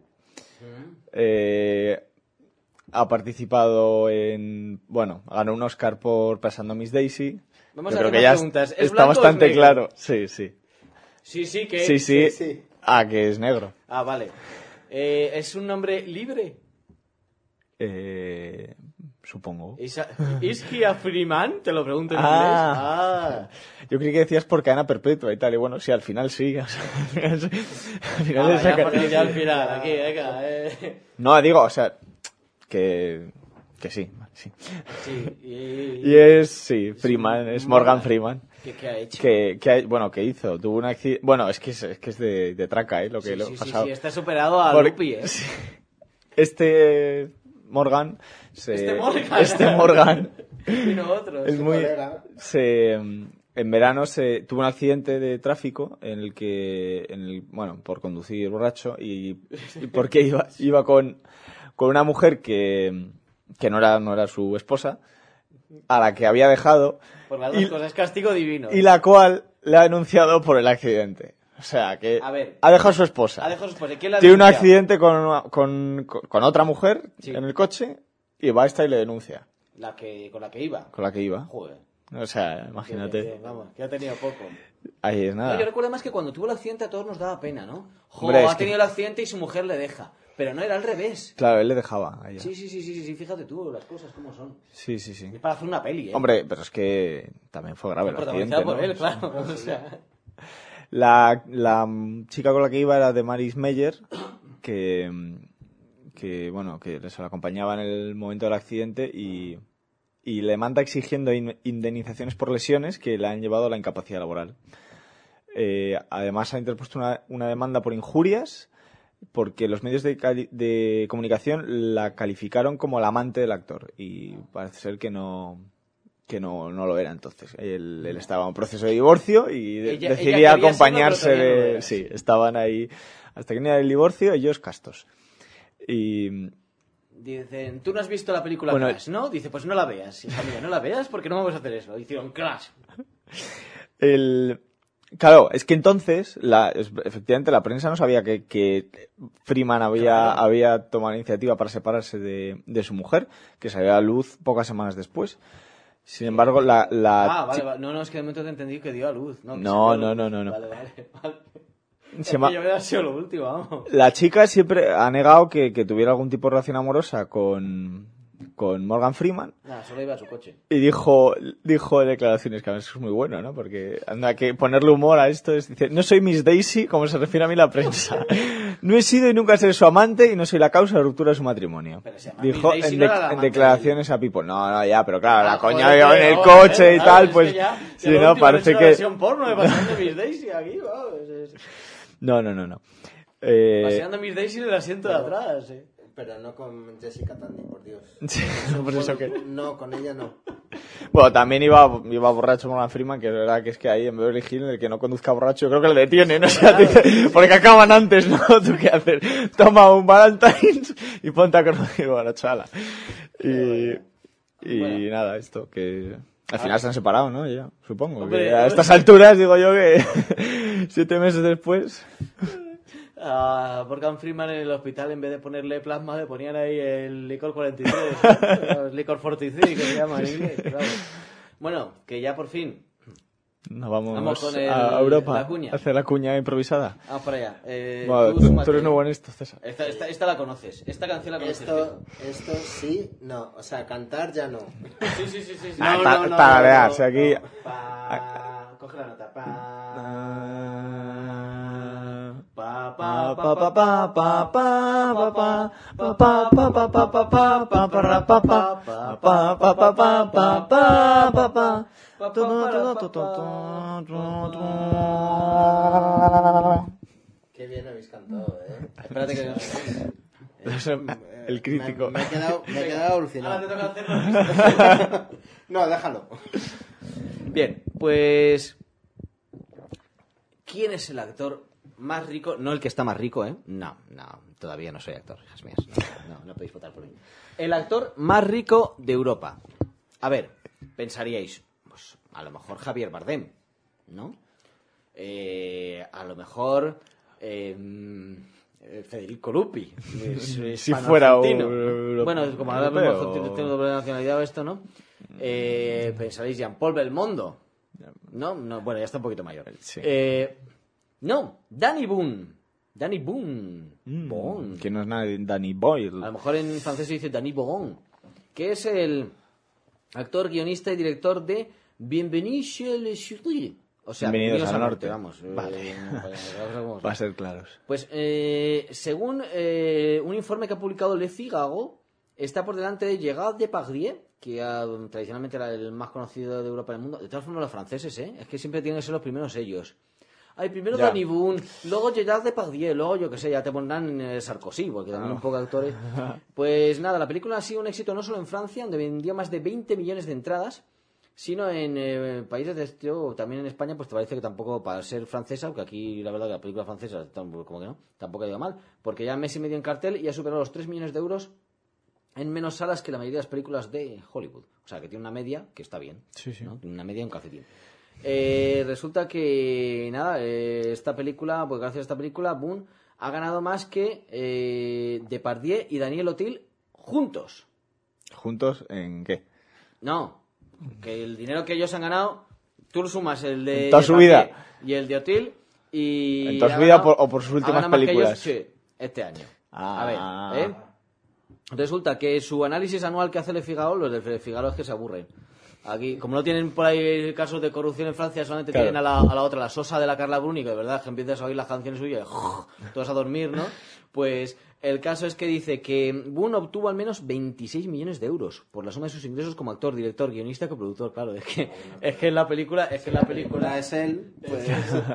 Ha participado ganó un Oscar por Pasando Miss Daisy. Vamos Yo a creo ver que ya preguntas. ¿Es está blanco o es bastante negro? claro. Sí. Sí. Que es negro. Ah, vale. ¿Es un nombre libre? Supongo. ¿Is he a free man? Te lo pregunto en inglés. Yo creí que decías por cadena perpetua y tal. Y bueno, sí, al final sí. O sea, al final ya al final, aquí, venga. No, digo, o sea, que sí. Sí. Y es Freeman, es Morgan Freeman. ¿Qué ha hecho? Que hizo, tuvo un accidente. Bueno, es que es de traca, lo que le ha pasado. Sí, está superado a Lupi, Sí. Morgan. Este Morgan. Y no otro. Es muy. En verano tuvo un accidente de tráfico en el que, por conducir borracho y porque iba con una mujer que no era su esposa, a la que había dejado. Por las dos cosas, castigo divino. Y la cual le ha denunciado por el accidente. O sea, que ha dejado a su esposa. ¿Quién la Tiene un denuncia? accidente con otra mujer en el coche y va esta y le denuncia. ¿Con la que iba? Con la que iba. Joder. O sea, imagínate. Bien, vamos, que ha tenido poco. Ahí es nada. No, yo recuerdo más que cuando tuvo el accidente a todos nos daba pena, ¿no? Hombre, ha tenido el accidente y su mujer le deja. Pero no era al revés. Claro, él le dejaba a ella. Sí, fíjate tú las cosas como son. Sí. Es para hacer una peli, ¿eh? Hombre, pero es que también fue grave el accidente, por ¿no? él, claro. O sea... La chica con la que iba era de Maris Meyer, que les acompañaba en el momento del accidente y le manda exigiendo indemnizaciones por lesiones que le han llevado a la incapacidad laboral. Además ha interpuesto una demanda por injurias porque los medios de comunicación la calificaron como la amante del actor y parece ser que no lo era. Entonces él estaba en un proceso de divorcio y decidía acompañarse de... Sí, estaban ahí hasta que no era el divorcio, ellos castos. Y... Dicen, ¿tú no has visto la película Crash, no? Dice, pues no la veas, hija mía, no la veas porque no vamos a hacer eso. Hicieron Crash. Claro, es que entonces, efectivamente, la prensa no sabía que Freeman había tomado la iniciativa para separarse de su mujer, que salió a la luz pocas semanas después. Sin embargo, vale. No, es que de momento te entendí que dio a luz. No. Vale. Es que yo hubiera sido lo último, vamos. La chica siempre ha negado que tuviera algún tipo de relación amorosa con Morgan Freeman. Solo iba a su coche. Y dijo declaraciones que a veces es muy bueno, ¿no? Porque anda que ponerle humor a esto dice, no soy Miss Daisy, como se refiere a mí la prensa. No he sido y nunca seré su amante y no soy la causa de la ruptura de su matrimonio. Dijo en declaraciones a People. No, ya, pero claro, la coña iba en el coche y tal, pues... Sí, no, parece que... versión porno de Paseando Miss Daisy aquí, No. Paseando Miss Daisy en el asiento de atrás, Pero no con Jessica Tandy, por Dios. Sí, por eso que... No, con ella no. Bueno, también iba borracho Morgan Freeman, que es verdad que es que ahí en Beverly Hills el que no conduzca borracho yo creo que le detienen, ¿no? O sea, porque acaban antes, ¿no? ¿Tú qué haces? Toma un Valentine's y ponte a conducir borracho, ala. Y nada, esto, que Al final se han separado, ¿no? Ya, supongo. Hombre, Que a estas alturas, digo yo que 7 meses después... A Morgan Freeman en el hospital, en vez de ponerle plasma, le ponían ahí el licor 43, el licor 43, que se llama en inglés. Claro. Bueno, que ya por fin Nos vamos con a Europa la cuña. a hacer la cuña improvisada. Vamos para allá. Bueno, tú súmate. eres nuevo en esto, César. Esta la conoces. Esta canción la conoces. Esto sí, no. O sea, cantar ya no. Sí. Tararear, si aquí... Coge la nota. Qué bien habéis cantado, Espérate que El crítico. Me he quedado alucinado. ahora te toca hacerlo. No, déjalo. Bien, pues ¿quién es el actor más rico? No el que está más rico, ¿eh? No, todavía no soy actor, hijas mías. No podéis votar por mí. El actor más rico de Europa. A ver, pensaríais, pues a lo mejor Javier Bardem, ¿no? A lo mejor Federico Lupi. Si fuera un... Bueno, como ahora europeo. tengo doble nacionalidad o esto, ¿no? Pensaréis Jean-Paul Belmondo. No, bueno, ya está un poquito mayor. Sí. No, Danny Boone. Danny Boone. Boone. Que no es nada de Danny A Boyle. lo mejor en francés se dice Danny Boone. Que es el actor, guionista y director de Bienvenue chez les Ch'tis. O sea, Bienvenidos al norte, norte. vamos. Vale. Va a ser claros. Pues según un informe que ha publicado Le Figaro, está por delante de Gérard Depardieu, que tradicionalmente era el más conocido de Europa en el mundo. De todas formas, los franceses, es que siempre tienen que ser los primeros ellos. Primero Ya. Danny Boone, luego Gérard Depardieu, luego yo que sé, ya te pondrán Sarkozy, porque también un poco de actores. Pues nada, la película ha sido un éxito no solo en Francia, donde vendió más de 20 millones de entradas, sino en países de este, o también en España, pues te parece que tampoco, para ser francesa, aunque aquí la verdad que la película francesa, como que no, tampoco ha ido mal, porque ya mes y medio en cartel y ha superado los 3 millones de euros en menos salas que la mayoría de las películas de Hollywood. O sea, que tiene una media que está bien. Sí. ¿No? Tiene una media y un calcetín. Resulta que, nada, esta película, pues gracias a esta película, Boone ha ganado más que Depardieu y Daniel Auteuil juntos. ¿Juntos en qué? No, que el dinero que ellos han ganado, tú lo sumas el de En toda su Depardieu vida. y el de Auteuil y... ¿En toda su ha vida ganado- o por sus ha últimas ganado más que películas? ellos, sí, este año. Ah. A ver, resulta que su análisis anual que hace Le Figaro, los del Le Figaro es que se aburren. Aquí, como no tienen por ahí casos de corrupción en Francia, solamente Claro. tienen a la otra, la Sosa de la Carla Bruni, que de verdad que empiezas a oír las canciones suyas y todos a dormir, ¿no? Pues el caso es que dice que Boone obtuvo al menos 26 millones de euros por la suma de sus ingresos como actor, director, guionista y coproductor. Claro, es que en la película es él, pues...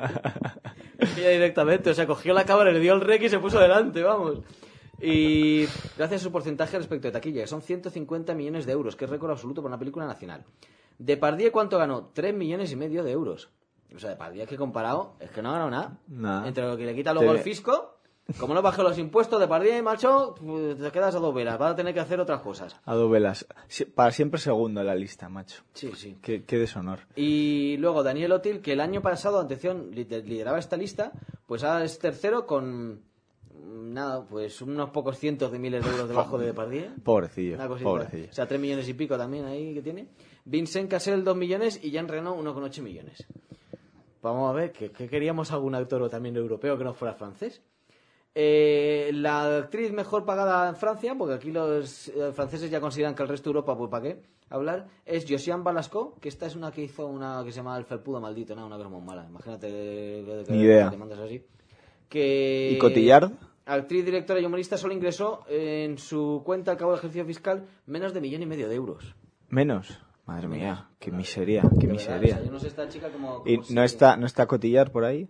es que ya directamente, o sea, cogió la cámara, le dio el rec y se puso delante, vamos. Y gracias a su porcentaje respecto de taquilla, que son 150 millones de euros, que es récord absoluto para una película nacional. Depardieu, ¿cuánto ganó? 3 millones y medio de euros. O sea, Depardieu, que comparado, es que no ha ganado nada. Nada. Entre lo que le quita luego el fisco, como no bajó los impuestos, Depardieu, macho, pues te quedas a 2 velas, vas a tener que hacer otras cosas. A 2 velas. Para siempre segundo en la lista, macho. Sí, sí. Qué deshonor. Y luego Daniel Auteuil, que el año pasado, atención, lideraba esta lista, pues ahora es tercero con... nada, pues unos pocos cientos de miles de euros debajo de Depardieu. Pobrecillo, Una cosita. pobrecillo. O sea, 3 millones y pico también ahí que tiene. Vincent Cassel 2 millones y Jean Reno 1,8 millones. Vamos a ver, que queríamos algún actor también europeo que no fuera francés. La actriz mejor pagada en Francia, porque aquí los franceses ya consideran que el resto de Europa, pues ¿para qué hablar? Es Josiane Balasco, que esta es una que hizo una que se llama El Felpudo Maldito, ¿no? Una cosa muy mala. Imagínate Ni idea. te mandas así. Que... ¿Y Cotillard? Actriz, directora y humorista solo ingresó en su cuenta al cabo del ejercicio fiscal menos de 1,5 millones de euros. Menos. Madre mía, qué miseria, qué De verdad, miseria. o sea, yo no sé esta chica como ¿Y si- no está Cotillard por ahí?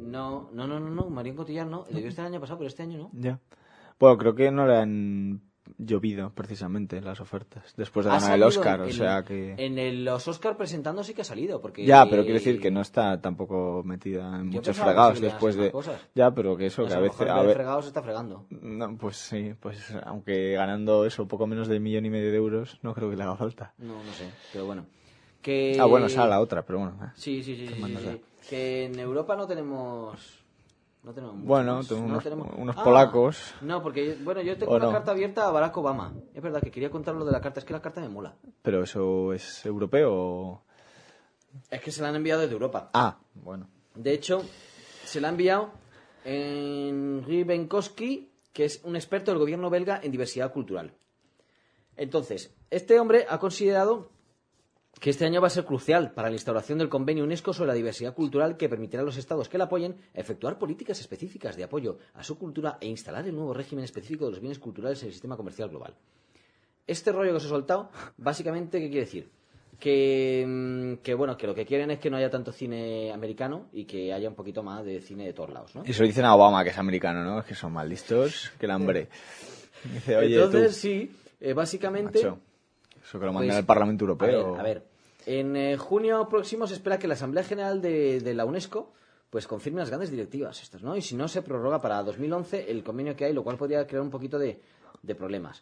No, Marion Cotillard no. Debió estar el año pasado, pero este año no. Ya. Bueno, creo que no le han llovido precisamente las ofertas después de Ha ganar el salido Oscar, o sea que... En los Oscar presentando sí que ha salido, porque... Ya, pero quiero decir que no está tampoco metida en Yo muchos pensaba que fregados sí que después le de... hacen más cosas. Ya, pero que eso, Pues que a a lo veces... mejor A en vez de ver, fregados se está fregando. no, pues sí, pues aunque ganando eso, poco menos de 1,5 millones de euros, no creo que le haga falta. No sé, pero bueno. Que... Bueno, esa la otra, pero bueno. Sí. mandas ya? Que en Europa no tenemos... No tenemos mucho Bueno, más. tenemos No unos polacos. No, porque yo tengo ¿O una no? carta abierta a Barack Obama. Es verdad que quería contar lo de la carta, es que la carta me mola. Pero eso es europeo o... Es que se la han enviado desde Europa. Ah, bueno. De hecho, se la ha enviado Henri Benkowski, que es un experto del gobierno belga en diversidad cultural. Entonces, este hombre ha considerado que este año va a ser crucial para la instauración del convenio UNESCO sobre la diversidad cultural que permitirá a los estados que la apoyen efectuar políticas específicas de apoyo a su cultura e instalar el nuevo régimen específico de los bienes culturales en el sistema comercial global. Este rollo que os he soltado, básicamente, ¿qué quiere decir? Que bueno, que lo que quieren es que no haya tanto cine americano y que haya un poquito más de cine de todos lados, ¿no? Eso dicen a Obama, que es americano, ¿no? Es que son más listos que el hambre. Dice, oye, Entonces, tú, sí, básicamente... macho, eso que lo mandan Pues, al Parlamento Europeo. A ver. En junio próximo se espera que la Asamblea General de la UNESCO pues confirme las grandes directivas estas, ¿no? Y si no, se prorroga para 2011 el convenio que hay, lo cual podría crear un poquito de problemas.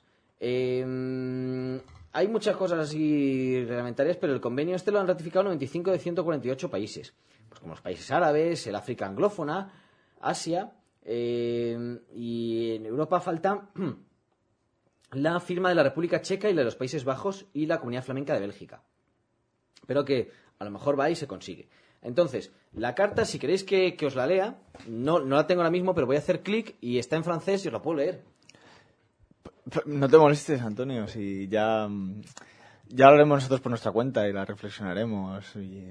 Hay muchas cosas así reglamentarias, pero el convenio este lo han ratificado 95 de 148 países. Pues como los países árabes, el África anglófona, Asia, y en Europa falta... la firma de la República Checa y la de los Países Bajos y la Comunidad Flamenca de Bélgica. Pero que a lo mejor va y se consigue. Entonces, la carta, si queréis que os la lea, no la tengo ahora mismo, pero voy a hacer clic y está en francés y os la puedo leer. No te molestes, Antonio, si ya lo haremos nosotros por nuestra cuenta y la reflexionaremos.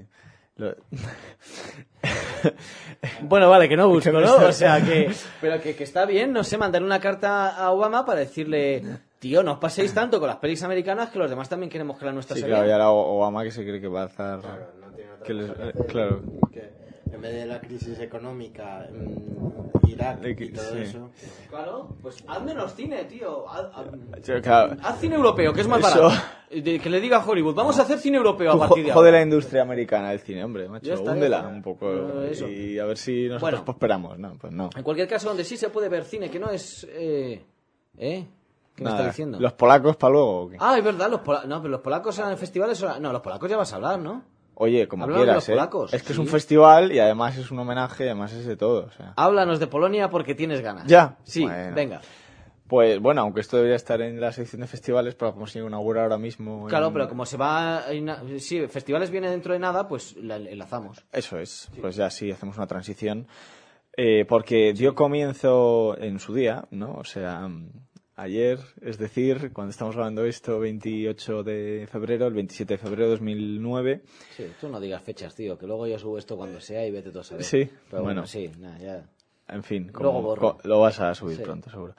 Bueno, vale, que no busco, ¿no? O sea, pero que está bien, no sé, mandar una carta a Obama para decirle, tío, no os paséis tanto con las pelis americanas que los demás también queremos que la nuestra Sí, sea claro, y bien. ahora Obama que se cree que va a hacer... Claro, no tiene otra que les- cosa que hacer, claro. que en vez de la crisis económica, Irak y todo Sí. eso... Claro, pues haz menos cine, tío. Claro. Haz cine europeo, que es más Eso- barato. Que le diga a Hollywood, vamos a hacer cine europeo a Tú partir de jode ahora. la industria americana del cine, hombre, macho. Ya está, Húndela ya está. un poco Eso. y a ver si nosotros Bueno. prosperamos. No, pues no. En cualquier caso, donde sí se puede ver cine, que no es... ¿Qué me Nada. está diciendo? ¿Los polacos para luego o qué? Ah, es verdad, no, pero los polacos eran en festivales... No, los polacos ya vas a hablar, ¿no? Oye, como Hablamos de quieras, los polacos, Es que es sí. un festival y además es un homenaje y además es de todo, o sea. Háblanos de Polonia porque tienes ganas. ¿Ya? Sí, Bueno. venga. Pues bueno, aunque esto debería estar en la sección de festivales, pero como se inaugura ahora mismo... Claro, en- pero como se va... Sí, festivales viene dentro de nada, pues la enlazamos. Eso es, pues ya sí, hacemos una transición. Porque dio comienzo en su día, ¿no? O sea, ayer, es decir, cuando estamos grabando esto, 28 de febrero, el 27 de febrero de 2009. Sí, tú no digas fechas, tío, que luego yo subo esto cuando sea y vete tú a saber. Sí, Pero bueno, bueno. sí, nada, ya... En fin, Luego borro. lo vas a subir Sí. pronto, seguro.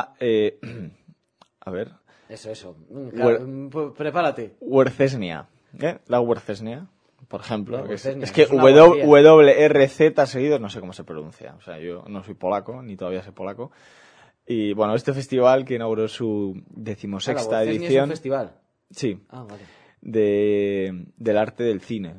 A ver, Eso. Prepárate. Huercesnia. La Huercesnia, por ejemplo. La que Huercesnia, es que es una guardería. WRZ seguido, no sé cómo se pronuncia. O sea, yo no soy polaco, ni todavía soy polaco. Y bueno, este festival que inauguró su Ah, la 16ª Huercesnia es un edición. festival. Sí, Ah, vale. del arte del cine.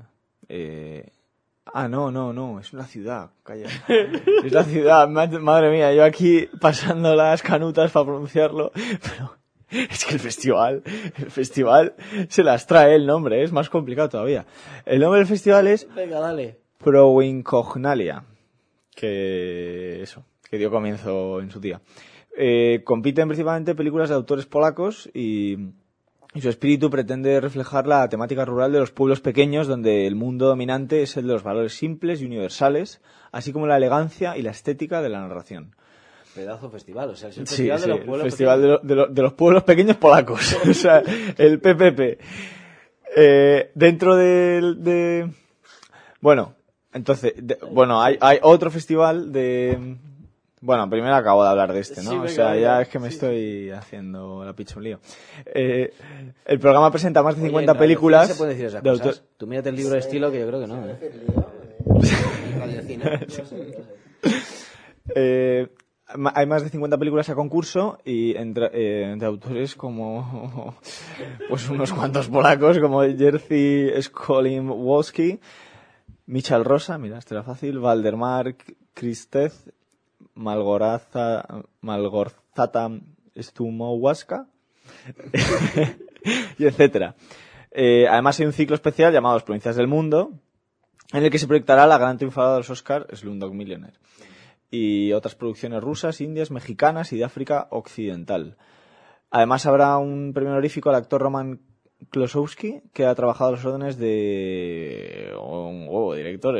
No, es una ciudad, calla. Es la ciudad, madre mía, yo aquí pasando las canutas para pronunciarlo, pero es que el festival se las trae el nombre, es más complicado todavía. El nombre del festival es Venga, dale. Prowincognalia, que dio comienzo en su día. Compiten principalmente películas de autores polacos y su espíritu pretende reflejar la temática rural de los pueblos pequeños donde el mundo dominante es el de los valores simples y universales, así como la elegancia y la estética de la narración. Pedazo festival, o sea, es el Sí, festival de los el pueblos festival pequeños. de los pueblos pequeños polacos, o sea, el PPP. Dentro de... Bueno, entonces, hay otro festival de... Bueno, primero acabo de hablar de este, ¿no? Sí, O venga, sea, venga. ya es que me estoy haciendo la picha un lío. El programa presenta más de Oye, 50 en Radio películas Cine se pueden decir esas de cosas. autor- Tú mírate el libro de estilo que yo creo que no, ¿eh? Radio Cine. hay más de 50 películas a concurso y entre autores como pues unos cuantos polacos como Jerzy Skolimowski, Michal Rosa, mira, este era fácil, Waldemar Kristez, Malgorzata Stumowaska y etcétera. Además hay un ciclo especial llamado Las Provincias del Mundo, en el que se proyectará la gran triunfadora de los Oscar, Slumdog Millionaire, y otras producciones rusas, indias, mexicanas y de África Occidental. Además habrá un premio honorífico al actor Roman Klosowski, que ha trabajado a las órdenes de un huevo director,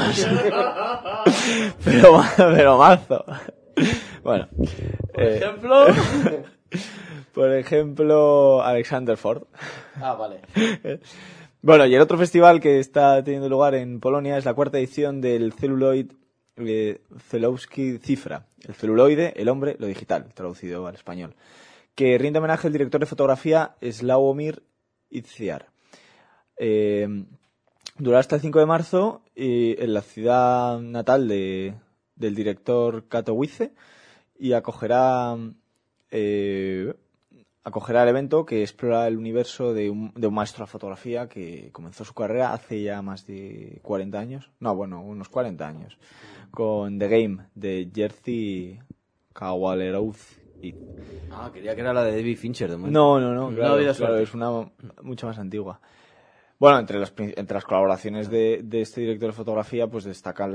pero mazo. Bueno, por ejemplo, Alexander Ford. Ah, vale. Bueno, y el otro festival que está teniendo lugar en Polonia es la 4ª edición del Celluloid Celowski Cifra. El celuloide, el hombre, lo digital, traducido al español. Que rinde homenaje al director de fotografía Slawomir Itziar. Durará hasta el 5 de marzo en la ciudad natal del director Katowice y acogerá el evento que explora el universo de un maestro de fotografía que comenzó su carrera hace ya más de 40 años. No, bueno, unos 40 años. Con The Game, de Jerzy Kawalerowski. Ah, quería que era la de David Fincher. De momento. No, claro, es una mucho más antigua. Bueno, entre las colaboraciones de este director de fotografía, pues destacan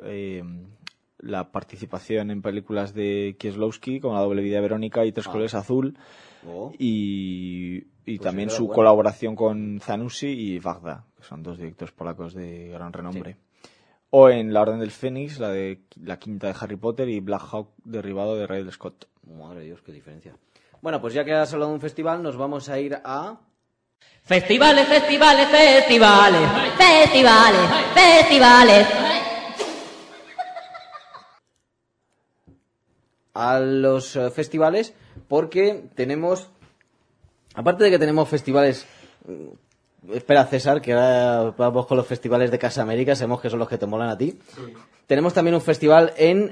la participación en películas de Kieslowski, como La doble vida de Verónica y Tres colores azul, y pues también su colaboración con Zanussi y Wagda, que son dos directores polacos de gran renombre. Sí. O en La Orden del Fénix, la quinta de Harry Potter, y Black Hawk, derivado de Ridley Scott. Madre de Dios, qué diferencia. Bueno, pues ya que has hablado de un festival, nos vamos a ir a... Festivales, festivales, festivales. Festivales, festivales. A los festivales, porque tenemos... Aparte de que tenemos festivales... Espera, César, que ahora vamos con los festivales de Casa América, sabemos que son los que te molan a ti. Sí. Tenemos también un festival en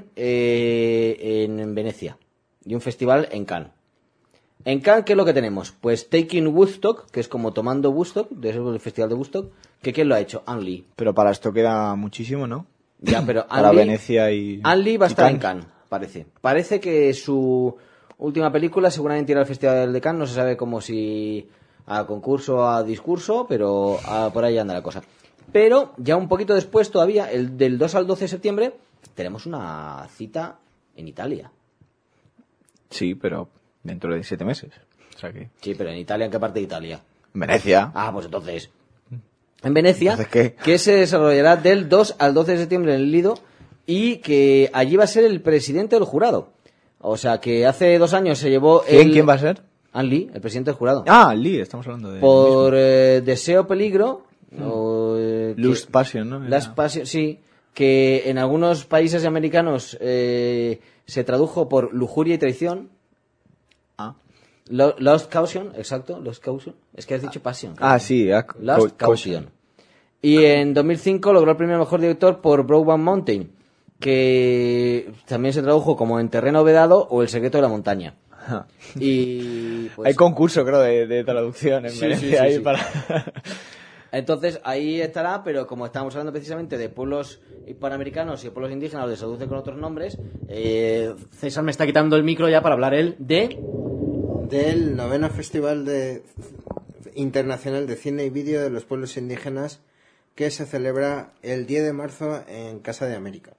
Venecia y un festival en Cannes. En Cannes, ¿qué es lo que tenemos? Pues Taking Woodstock, que es como tomando Woodstock, de eso es el festival de Woodstock, que ¿quién lo ha hecho? Ang Lee. Pero para esto queda muchísimo, ¿no? Ya, pero para Venecia y... Ang Lee va a estar en Cannes, parece. Parece que su última película seguramente irá al festival de Cannes, no se sabe como si... a concurso, a discurso, pero por ahí anda la cosa. Pero ya un poquito después todavía, del 2 al 12 de septiembre, tenemos una cita en Italia. Sí, pero dentro de 7 meses. O sea que... Sí, pero en Italia, ¿en qué parte de Italia? En Venecia. Ah, pues entonces... En Venecia, ¿entonces qué? Que se desarrollará del 2 al 12 de septiembre en el Lido, y que allí va a ser el presidente del jurado. O sea, que hace 2 años se llevó... ¿Quién va a ser? Ang Lee, el presidente del jurado. Ah, Lee, estamos hablando de... Por Deseo Peligro... Lust Passion, ¿no? Lust Passion, sí. Que en algunos países americanos se tradujo por Lujuria y Traición. Ah. Lost Caution, exacto, Lost Caution. Es que has dicho Passion. Claro. Ah, sí. Lost Caution. Y en 2005 logró el premio al mejor director por Brokeback Mountain, que también se tradujo como En terreno vedado o El secreto de la montaña. Y pues, hay concurso, creo, de traducción en Venecia. Sí. Para... Entonces ahí estará, pero como estamos hablando precisamente de pueblos hispanoamericanos y pueblos indígenas, los traduce con otros nombres, César me está quitando el micro ya para hablar él del 9º Festival Internacional de Cine y Vídeo de los Pueblos Indígenas, que se celebra el 10 de marzo en Casa de América.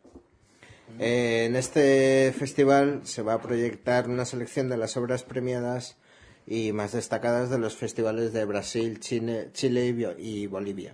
En este festival se va a proyectar una selección de las obras premiadas y más destacadas de los festivales de Brasil, Chile y Bolivia.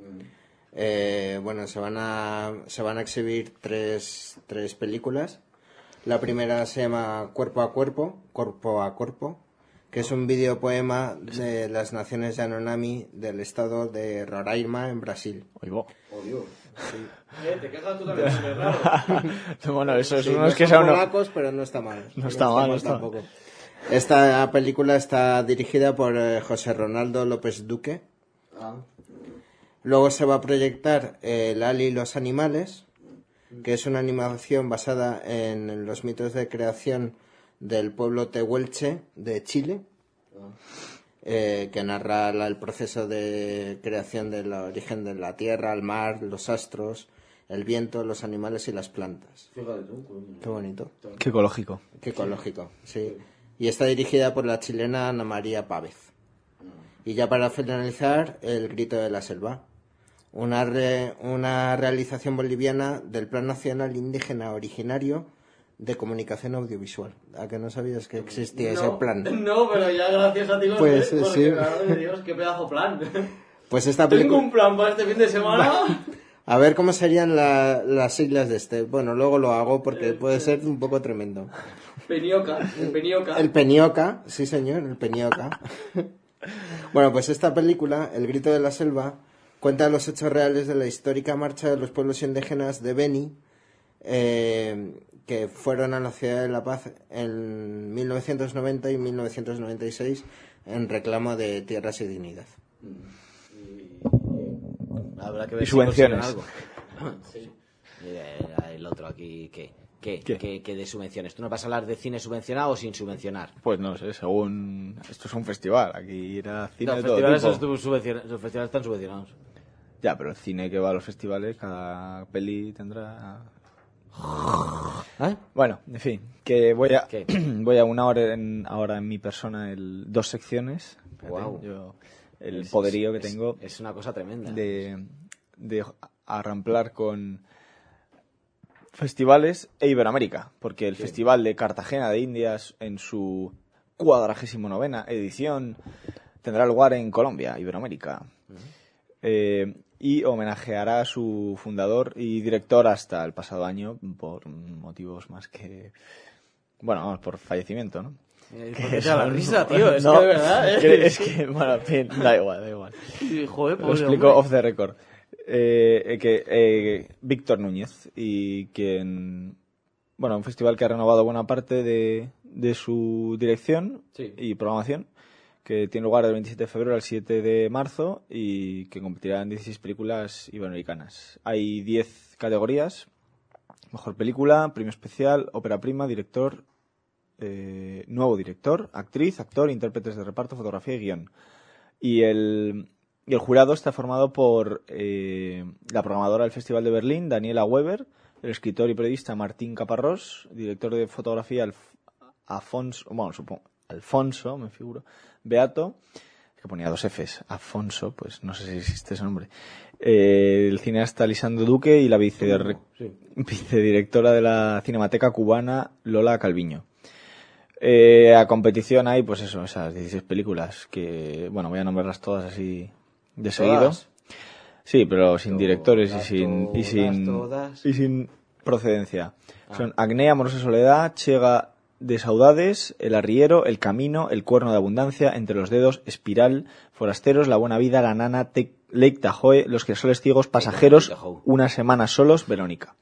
Bueno, se van a exhibir tres películas. La primera se llama Cuerpo a Cuerpo, que es un videopoema de las naciones Yanomami del estado de Roraima, en Brasil. ¡Oh, Dios! Sí. Te quejas tú también, es raro. Bueno, eso es sí, unos no que son polacos, pero no está mal. No está mal tampoco. Esta película está dirigida por José Ronaldo López Duque. Luego se va a proyectar Lali y los animales, que es una animación basada en los mitos de creación del pueblo tehuelche de Chile, que narra el proceso de creación del origen de la tierra, el mar, los astros, el viento, los animales y las plantas. Fíjate tú. Qué bonito. Qué ecológico. Qué ecológico, sí. Y está dirigida por la chilena Ana María Pávez. Y ya para finalizar, El grito de la selva. Una realización boliviana del Plan Nacional Indígena Originario de Comunicación Audiovisual. ¿A que no sabías que existía ese plan? No, pero ya gracias a ti lo Pues, sé, porque, sí. madre de Dios, qué pedazo plan. Pues esta Tengo película... un plan para este fin de semana. A ver cómo serían las siglas de este. Bueno, luego lo hago porque puede ser un poco tremendo. Penioca, el Penioca. El Penioca, sí señor, el Penioca. Bueno, pues esta película, El grito de la selva, cuenta los hechos reales de la histórica marcha de los pueblos indígenas de Beni, que fueron a la Ciudad de La Paz en 1990 y 1996 en reclamo de tierras y dignidad. Habrá que ver Y si subvenciones. consiguen algo. Sí. Y el otro aquí, ¿qué de subvenciones? ¿Tú no vas a hablar de cine subvencionado o sin subvencionar? Pues no sé, según... Esto es un festival, aquí irá cine Los de todo festivales, tipo. los festivales están subvencionados. Ya, pero el cine que va a los festivales, cada peli tendrá... ¿Eh? Bueno, en fin, que voy a ¿Qué? voy a una hora ahora en mi persona dos secciones. Fíjate, Guau. yo el poderío que tengo Es una cosa tremenda. de arramplar con festivales e Iberoamérica, porque el Festival de Cartagena de Indias en su 49ª edición tendrá lugar en Colombia, Iberoamérica. Y homenajeará a su fundador y director hasta el pasado año por motivos más que... Bueno, vamos, por fallecimiento, ¿no? ¿Por qué te da la risa, tío? Es No, que de verdad, es que, bueno, en fin, da igual. Joder, Lo pobre explico hombre. off the record. Víctor Núñez, y quien... Bueno, un festival que ha renovado buena parte de su dirección Sí. y programación, que tiene lugar del 27 de febrero al 7 de marzo y que competirá en 16 películas iberoamericanas. Hay 10 categorías: mejor película, premio especial, ópera prima, director, nuevo director, actriz, actor, intérpretes de reparto, fotografía y guión. Y el jurado está formado por la programadora del Festival de Berlín, Daniela Weber, el escritor y periodista Martín Caparrós, director de fotografía Alfonso, me figuro, Beato, que ponía 2 Fs, Afonso, pues no sé si existe ese nombre, el cineasta Lisandro Duque y la vicedirectora de la Cinemateca Cubana, Lola Calviño. A competición hay, pues eso, esas 16 películas que, bueno, voy a nombrarlas todas así de seguido. Sí, pero sin directores y sin procedencia. Son Agnea, Amorosa Soledad, Chega de Saudades, El Arriero, El Camino, El Cuerno de Abundancia, Entre los Dedos, Espiral, Forasteros, La Buena Vida, La Nana, Lake Tahoe, Los Girasoles Ciegos, Pasajeros, Una Semana Solos, Verónica.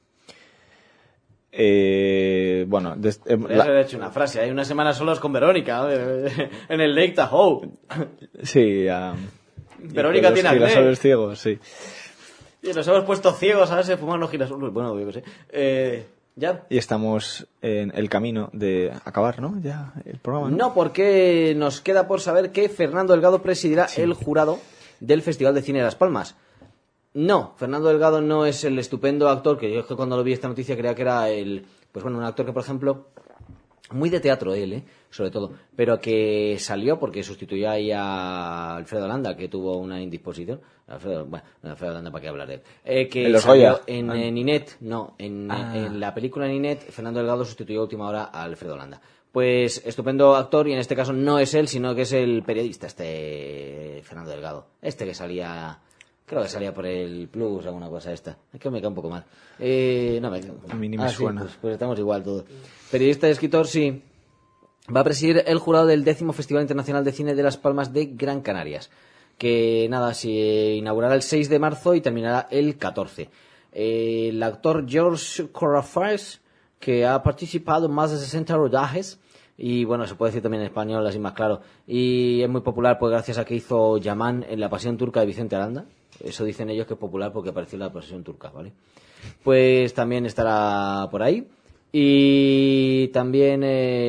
Bueno, Podrías haber hecho una frase. Hay una semana solos con Verónica en el Lake Tahoe. Sí, Verónica tiene acné. Girasoles Ciegos, sí. Y nos hemos puesto ciegos a ver si fuman los girasoles. Bueno, yo qué sé. ¿Ya? Y estamos en el camino de acabar, ¿no? Ya el programa, ¿no? No, porque nos queda por saber que Fernando Delgado presidirá el jurado del Festival de Cine de Las Palmas. No, Fernando Delgado no es el estupendo actor que yo cuando lo vi esta noticia creía que era un actor que, por ejemplo, muy de teatro él, sobre todo, pero que salió porque sustituyó ahí a Alfredo Landa, que tuvo una indisposición. Alfredo Landa, ¿para qué hablar de él? Que ¿En los salió Goya? en Ninet, no, en la película Ninet, Fernando Delgado sustituyó a última hora a Alfredo Landa. Pues estupendo actor, y en este caso no es él, sino que es el periodista Fernando Delgado. Que salía... Creo que salía por el Plus, alguna cosa esta. Es que me cae un poco mal. A mí ni me suena. Sí, pues estamos igual todos. Periodista y escritor, sí. Va a presidir el jurado del 10º Festival Internacional de Cine de Las Palmas de Gran Canarias. Que nada, se inaugurará el 6 de marzo y terminará el 14. El actor George Corrafes, que ha participado en más de 60 rodajes. Y bueno, se puede decir también en español, así más claro. Y es muy popular pues gracias a que hizo Yaman en La Pasión Turca de Vicente Aranda. Eso dicen ellos que es popular porque apareció en la procesión turca, ¿vale? Pues también estará por ahí. Y también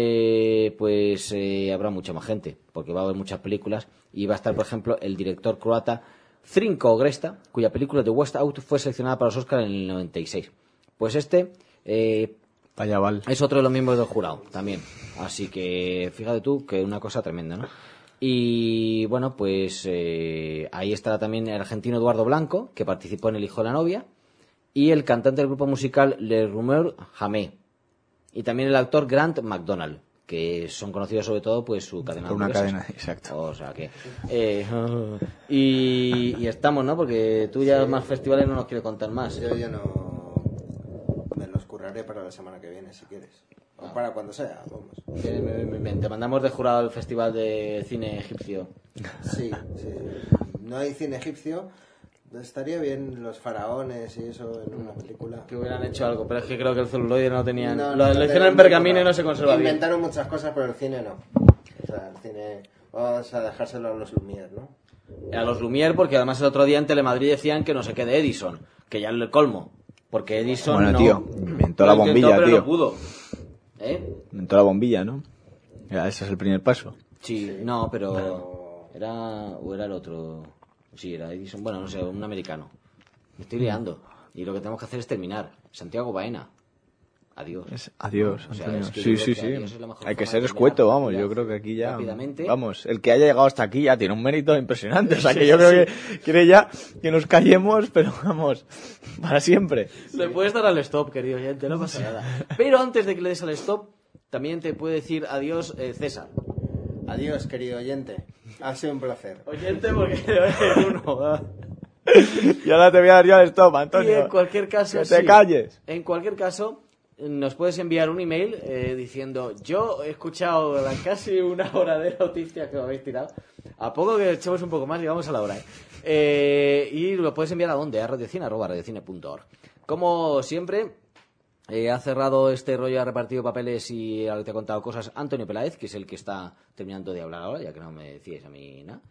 habrá mucha más gente, porque va a haber muchas películas. Y va a estar, por ejemplo, el director croata Trinko Gresta, cuya película The West Out fue seleccionada para los Oscars en el 96. Pues es otro de los miembros del jurado también. Así que fíjate tú que una cosa tremenda, ¿no? Y bueno, pues ahí estará también el argentino Eduardo Blanco, que participó en El hijo de la novia, y el cantante del grupo musical Le Rumeur Jamé, y también el actor Grant McDonald, que son conocidos sobre todo pues su cadena de una hamburguesas. cadena, exacto. O sea que y estamos, ¿no? Porque tú ya más festivales no nos quieres contar más. Yo ya no me los curraré para la semana que viene si quieres. O para cuando sea, vamos. Te mandamos de jurado al Festival de Cine Egipcio. Sí. No hay cine egipcio. Estaría bien los faraones y eso en una película. Que hubieran hecho algo, pero es que creo que el celuloide no tenían... No, lo hicieron en pergamino y no se conserva bien. Inventaron muchas cosas, pero el cine no. O sea, el cine... Vamos a dejárselo a los Lumière, ¿no? A los Lumière, porque además el otro día en Telemadrid decían que no se quede Edison, que ya es el colmo. Porque Edison bueno, no... tío, inventó la bombilla, pero tío. No pudo. Inventó la bombilla, ¿no? Ya, ese es el primer paso. Sí, no, pero... Era el otro... Sí, era Edison. Bueno, no sé, un americano. Me estoy liando. Y lo que tenemos que hacer es terminar. Santiago Baena. Adiós. Adiós, O sea, Antonio. es que Sí. adiós es la mejor Hay que forma ser de escueto, terminar vamos. ya Yo creo que aquí ya... rápidamente. Vamos, el que haya llegado hasta aquí ya tiene un mérito impresionante. O sea, que yo creo que quiere ya que nos callemos, pero vamos, para siempre. Le puedes dar al stop, querido oyente, no pasa nada. Pero antes de que le des al stop, también te puede decir adiós César. Adiós, querido oyente. Ha sido un placer. Oyente porque es uno. Y ahora te voy a dar yo al stop, Antonio. Y en cualquier caso, que te calles. En cualquier caso, nos puedes enviar un email diciendo: yo he escuchado casi una hora de noticias que me habéis tirado. A poco que echemos un poco más, llegamos a la hora. Y lo puedes enviar a dónde? A radiocine@radiocine.org. Como siempre, ha cerrado este rollo, ha repartido papeles y ahora te ha contado cosas Antonio Peláez, que es el que está terminando de hablar ahora, ya que no me decíais a mí nada.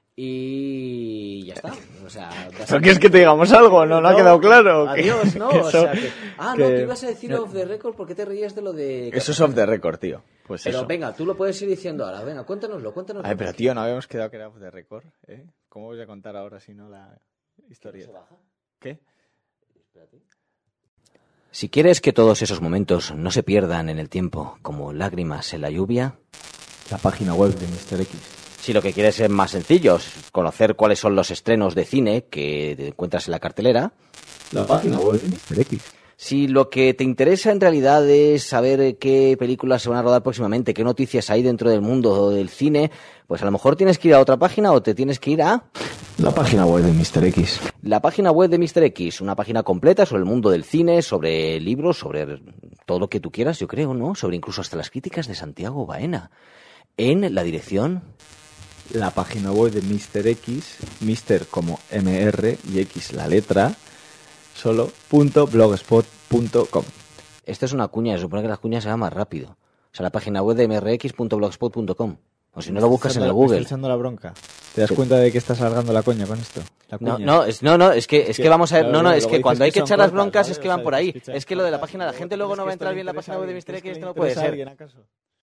Y ya está. O sea, ¿No quieres que te digamos algo? ¿No ha quedado claro? Adiós, ¿no? Eso, o sea que... no, que ibas a decir off the record, ¿por qué te reías de lo de...? Eso es off the record, tío. Pues pero eso. venga, tú lo puedes ir diciendo ahora. Venga, cuéntanoslo. Ay, pero tío, no habíamos quedado que era off the record, ¿eh? ¿Cómo voy a contar ahora si no la historia? ¿Qué? Espérate. Si quieres que todos esos momentos no se pierdan en el tiempo, como lágrimas en la lluvia... La página web de Mr. X. Si lo que quieres es más sencillo, conocer cuáles son los estrenos de cine que te encuentras en la cartelera... La página web de Mr. X. Si lo que te interesa en realidad es saber qué películas se van a rodar próximamente, qué noticias hay dentro del mundo del cine, pues a lo mejor tienes que ir a otra página o te tienes que ir a... La página web de Mr. X. La página web de Mr. X, una página completa sobre el mundo del cine, sobre libros, sobre todo lo que tú quieras, yo creo, ¿no? Sobre incluso hasta las críticas de Santiago Baena. En la dirección... La página web de Mr. X, Mr. como MR y X la letra, solo .blogspot.com. Esto es una cuña, se supone que las cuñas se van más rápido. O sea, la página web de mrx.blogspot.com. O si no lo buscas en el Google. ¿Estás echando la bronca? ¿Te das cuenta de que estás alargando la coña con esto? No, es que vamos a ver, es que cuando hay que echar las broncas es que van por ahí. Es que lo de la página, la gente luego no va a entrar bien en la página web de Mr. X, esto no puede ser.